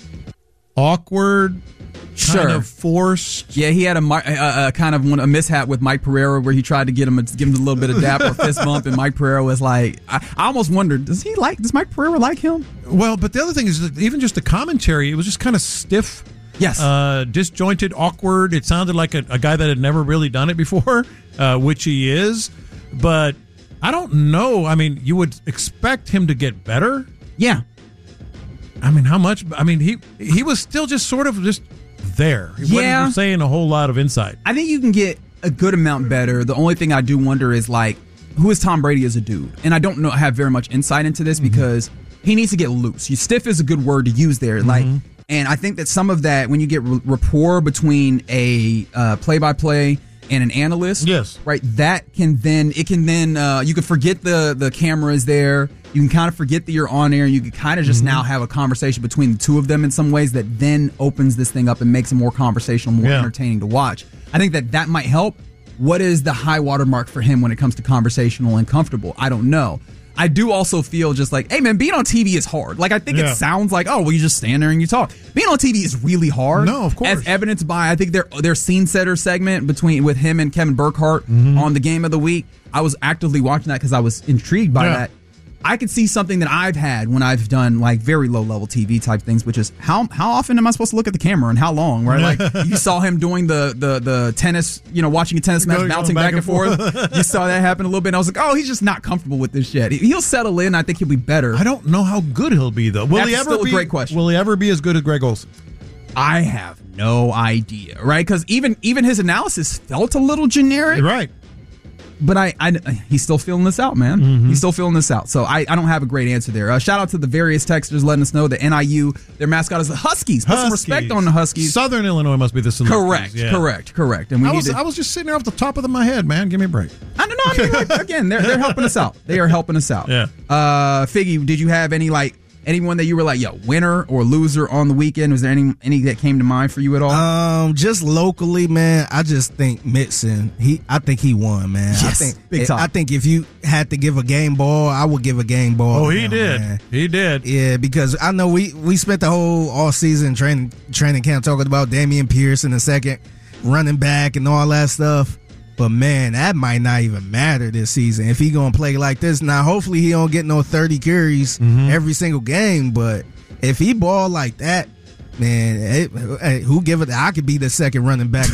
Speaker 8: awkward.
Speaker 7: Sure.
Speaker 8: Kind of forced.
Speaker 7: Yeah, he had a, a, a kind of one, a mishap with Mike Pereira where he tried to get him a, give him a little bit of dap or fist bump, and Mike Pereira was like, I, I almost wondered, does he like? Does Mike Pereira like him?
Speaker 8: Well, but the other thing is that even just the commentary, it was just kind of stiff.
Speaker 7: Yes.
Speaker 8: Uh, disjointed, awkward. It sounded like a, a guy that had never really done it before, uh, which he is. But I don't know. I mean, you would expect him to get better.
Speaker 7: Yeah.
Speaker 8: I mean, how much? I mean, he he was still just sort of just there. He
Speaker 7: yeah.
Speaker 8: wasn't saying a whole lot of insight.
Speaker 7: I think you can get a good amount better. The only thing I do wonder is, like, who is Tom Brady as a dude? And I don't know have very much insight into this mm-hmm. because he needs to get loose. You, stiff is a good word to use there.
Speaker 8: Mm-hmm.
Speaker 7: Like, and I think that some of that, when you get r- rapport between a uh, play-by-play and an analyst,
Speaker 8: yes,
Speaker 7: right, that can then, it can then, uh, you can forget the, the camera is there. You can kind of forget that you're on air, and you can kind of just mm-hmm. now have a conversation between the two of them in some ways that then opens this thing up and makes it more conversational, more
Speaker 8: yeah.
Speaker 7: entertaining to watch. I think that that might help. what is the high water mark for him when it comes to conversational and comfortable? I don't know. I do also feel just like, hey man, being on T V is hard. Like I think
Speaker 8: Yeah.
Speaker 7: it sounds like, oh, well, you just stand there and you talk. Being on T V is really hard.
Speaker 8: No, of course.
Speaker 7: As evidenced by, I think their their scene setter segment between with him and Kevin Burkhardt
Speaker 8: Mm-hmm.
Speaker 7: on the Game of the Week. I was actively watching that because I was intrigued by
Speaker 8: Yeah.
Speaker 7: that. I could see something that I've had when I've done like very low level T V type things, which is how how often am I supposed to look at the camera and how long? Right, like you saw him doing the the the tennis, you know, watching a tennis match,
Speaker 8: Going
Speaker 7: bouncing
Speaker 8: back
Speaker 7: back, and
Speaker 8: and
Speaker 7: forth.
Speaker 8: forth.
Speaker 7: You saw that happen a little bit. And I was like, oh, he's just not comfortable with this shit. He'll settle in. I think he'll be better.
Speaker 8: I don't know how good he'll be though. Will
Speaker 7: That's
Speaker 8: he ever
Speaker 7: still a
Speaker 8: be?
Speaker 7: great question.
Speaker 8: Will he ever be as good as Greg Olsen?
Speaker 7: I have no idea, right? Because even even his analysis felt a little generic,
Speaker 8: right?
Speaker 7: But I, I he's still feeling this out, man.
Speaker 8: Mm-hmm.
Speaker 7: He's still feeling this out. So I, I don't have a great answer there. Uh, shout out to the various texters letting us know that N I U, their mascot is the Huskies. Put some respect
Speaker 8: Huskies.
Speaker 7: on the Huskies.
Speaker 8: Southern Illinois must be the Salukis.
Speaker 7: Correct,
Speaker 8: Yeah.
Speaker 7: correct, correct. And we
Speaker 8: I
Speaker 7: need
Speaker 8: was,
Speaker 7: to.
Speaker 8: I was just sitting there off the top of my head, man. Give me a break.
Speaker 7: I don't know. I mean, like, again, they're they're helping us out. They are helping us out.
Speaker 8: Yeah.
Speaker 7: Uh, Figgy, did you have any like anyone that you were like, yo, winner or loser on the weekend? Was there any any that came to mind for you at all?
Speaker 15: Um, just locally, man. I just think Mitson. He, I think he won, man. I
Speaker 7: Yes,
Speaker 15: think,
Speaker 7: big time.
Speaker 15: I think if you had to give a game ball, I would give a game ball.
Speaker 8: Oh,
Speaker 15: to
Speaker 8: he
Speaker 15: him,
Speaker 8: did.
Speaker 15: man.
Speaker 8: He did.
Speaker 15: Yeah, because I know we we spent the whole all season training training camp talking about Damian Pierce in the second running back and all that stuff. But man, that might not even matter this season if he gonna play like this. Now, hopefully he don't get no thirty carries
Speaker 8: Mm-hmm.
Speaker 15: every single game. But if he ball like that, man, it, hey, who give it? I could be the second running back.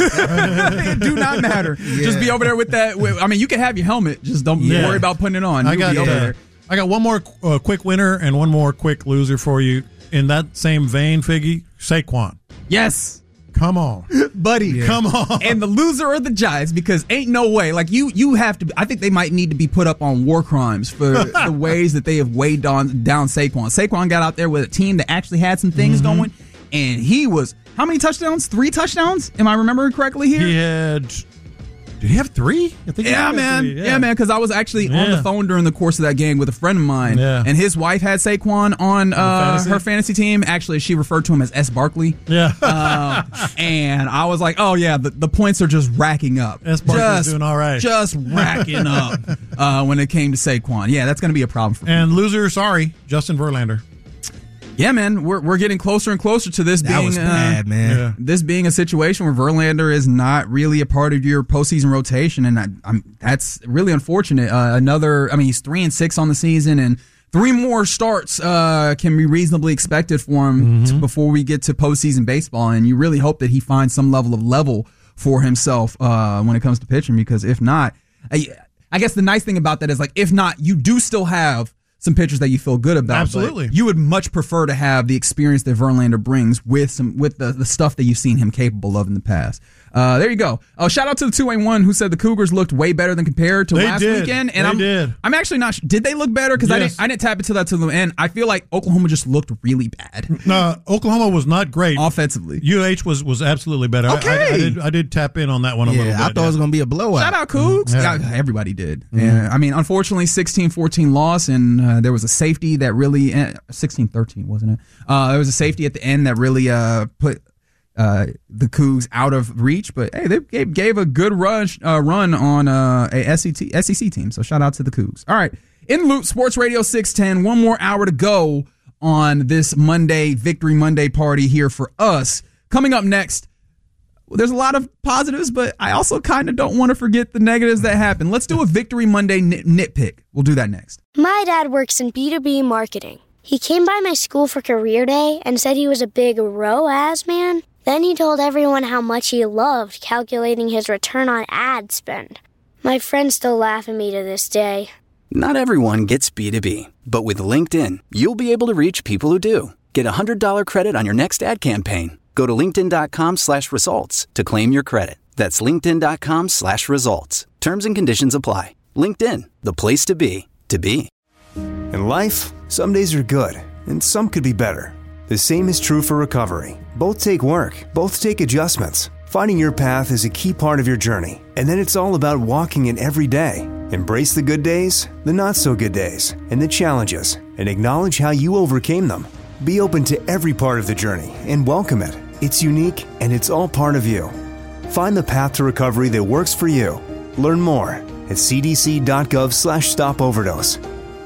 Speaker 7: It do not matter. Just be over there with that. With, I mean, you can have your helmet. Just don't
Speaker 8: Yeah.
Speaker 7: worry about putting it on.
Speaker 8: I
Speaker 7: You'll
Speaker 8: got
Speaker 7: be over
Speaker 8: uh,
Speaker 7: there.
Speaker 8: I got one more uh, quick winner and one more quick loser for you. In that same vein, Figgy, Saquon.
Speaker 7: Yes.
Speaker 8: Come on.
Speaker 7: Buddy,
Speaker 8: Come on.
Speaker 7: And the loser are the Giants because ain't no way. Like you, you have to. I think they might need to be put up on war crimes for the ways that they have weighed down down Saquon. Saquon got out there with a team that actually had some things
Speaker 8: Mm-hmm.
Speaker 7: going, and he was how many touchdowns? Three touchdowns? Am I remembering correctly here?
Speaker 8: He had. Did he have three? I think he
Speaker 7: Yeah,
Speaker 8: had
Speaker 7: man.
Speaker 8: three,
Speaker 7: Yeah, man. Because I was actually on
Speaker 8: Yeah.
Speaker 7: the phone during the course of that game with a friend of mine,
Speaker 8: Yeah.
Speaker 7: and his wife had Saquon on uh,
Speaker 8: fantasy?
Speaker 7: her fantasy team. Actually, she referred to him as S. Barkley.
Speaker 8: Yeah.
Speaker 7: Uh, and I was like, oh, yeah, the, the points are just racking up.
Speaker 8: S. Barkley's
Speaker 7: just,
Speaker 8: doing all right.
Speaker 7: Just racking up uh, when it came to Saquon. Yeah, that's going to be a problem for me.
Speaker 8: And loser, sorry, Justin Verlander.
Speaker 7: Yeah, man, we're we're getting closer and closer to this
Speaker 15: That
Speaker 7: being
Speaker 15: was
Speaker 7: uh,
Speaker 15: bad, man.
Speaker 8: Yeah.
Speaker 7: this being a situation where Verlander is not really a part of your postseason rotation, and I, I'm, that's really unfortunate. Uh, another, I mean, he's three and six on the season, and three more starts uh, can be reasonably expected for him
Speaker 8: Mm-hmm.
Speaker 7: to, before we get to postseason baseball. And you really hope that he finds some level of level for himself uh, when it comes to pitching, because if not, I, I guess the nice thing about that is like, if not, you do still have some pitchers that you feel good about.
Speaker 8: Absolutely.
Speaker 7: But you would much prefer to have the experience that Verlander brings with some with the, the stuff that you've seen him capable of in the past. Uh, there you go. Oh, shout out to the two eight one who said the Cougars looked way better than compared to
Speaker 8: They
Speaker 7: last
Speaker 8: did.
Speaker 7: weekend. And
Speaker 8: They
Speaker 7: I'm,
Speaker 8: did.
Speaker 7: I'm actually not. Did they look better? Because I
Speaker 8: Yes.
Speaker 7: didn't. I didn't tap into that to the end. I feel like Oklahoma just looked really bad
Speaker 8: No, Oklahoma was not great.
Speaker 7: offensively.
Speaker 8: U H was was absolutely better. I-
Speaker 7: Okay.
Speaker 8: I, I, did, I did tap in on that one a little bit.
Speaker 15: Yeah, I thought it was gonna be a blowout.
Speaker 7: Shout out Cougs.
Speaker 8: Yeah.
Speaker 7: Yeah, everybody did. Yeah, I mean, unfortunately, sixteen fourteen loss, and uh, there was a safety that really uh, sixteen thirteen, wasn't it? Uh, there was a safety at the end that really uh, put uh, the Cougs out of reach. But hey, they gave, gave a good rush uh, run on uh, a S E C, S E C team. So shout out to the Cougs. All right, in Loop Sports Radio six ten. One more hour to go on this Monday Victory Monday party here for us. Coming up next. Well, there's a lot of positives, but I also kind of don't want to forget the negatives that happen. Let's do a Victory Monday nit- nitpick. We'll do that next.
Speaker 1: My dad works in B two B marketing. He came by my school for career day and said he was a big R O A S man. Then he told everyone how much he loved calculating his return on ad spend. My friends still laugh at me to this day.
Speaker 2: Not everyone gets B two B, but with LinkedIn, you'll be able to reach people who do. Get a one hundred dollars credit on your next ad campaign. Go to linkedin.com slash results to claim your credit. That's linkedin.com slash results. Terms and conditions apply. LinkedIn, the place to be, to be.
Speaker 4: In life, some days are good, and some could be better. The same is true for recovery. Both take work, both take adjustments. Finding your path is a key part of your journey, and then it's all about walking it every day. Embrace the good days, the not so good days, and the challenges, and acknowledge how you overcame them. Be open to every part of the journey and welcome it. It's unique, and it's all part of you. Find the path to recovery that works for you Learn more at cdc.gov slash stop overdose.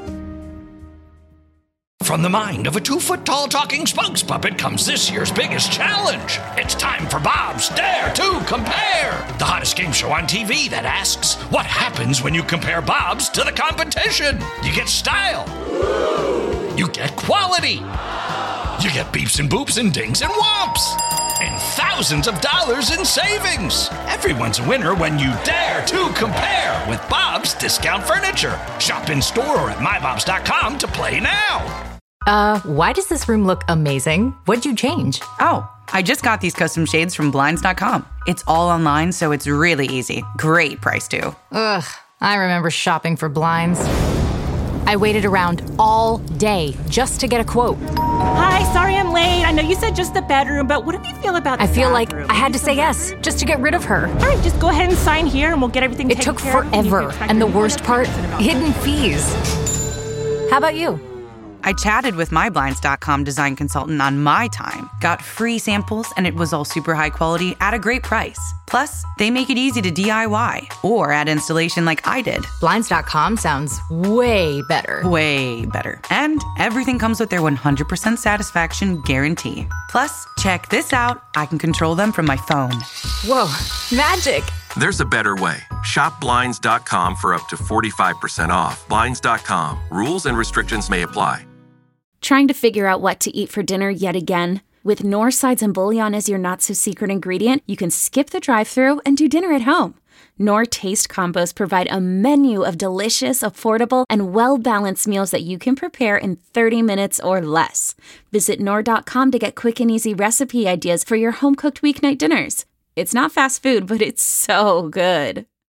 Speaker 9: From the mind of a two-foot-tall talking spokes puppet comes this year's biggest challenge. It's time for Bob's Dare to Compare, the hottest game show on T V that asks, what happens when you compare Bobs to the competition? You get style. You get quality. You get beeps and boops and dings and whomps. And thousands of dollars in savings. Everyone's a winner when you dare to compare with Bob's Discount Furniture. Shop in store or at my bobs dot com to play now.
Speaker 10: Uh, why does this room look amazing? What'd you change?
Speaker 11: Oh, I just got these custom shades from blinds dot com. It's all online, so it's really easy. Great price, too.
Speaker 10: Ugh, I remember shopping for blinds. I waited around all day just to get a quote.
Speaker 12: Hi, sorry I'm late. I know you said just the bedroom, but what do you feel about the
Speaker 10: I feel
Speaker 12: bathroom?
Speaker 10: like I had to say yes just to get rid of her.
Speaker 12: All right, just go ahead and sign here and we'll get everything
Speaker 10: It
Speaker 12: taken
Speaker 10: took
Speaker 12: care of.
Speaker 10: forever, and the worst part, hidden fees. How about you?
Speaker 11: I chatted with my blinds dot com design consultant on my time, got free samples, and it was all super high quality at a great price. Plus, they make it easy to D I Y or add installation like I did.
Speaker 10: blinds dot com sounds way better.
Speaker 11: Way better. And everything comes with their one hundred percent satisfaction guarantee. Plus, check this out. I can control them from my phone.
Speaker 10: Whoa, magic.
Speaker 13: There's a better way. Shop blinds dot com for up to forty-five percent off. blinds dot com. Rules and restrictions may apply.
Speaker 3: Trying to figure out what to eat for dinner yet again? With Knorr sides and bouillon as your not-so-secret ingredient, you can skip the drive-thru and do dinner at home. Knorr Taste Combos provide a menu of delicious, affordable, and well-balanced meals that you can prepare in thirty minutes or less. Visit Knorr dot com to get quick and easy recipe ideas for your home-cooked weeknight dinners. It's not fast food, but it's so good.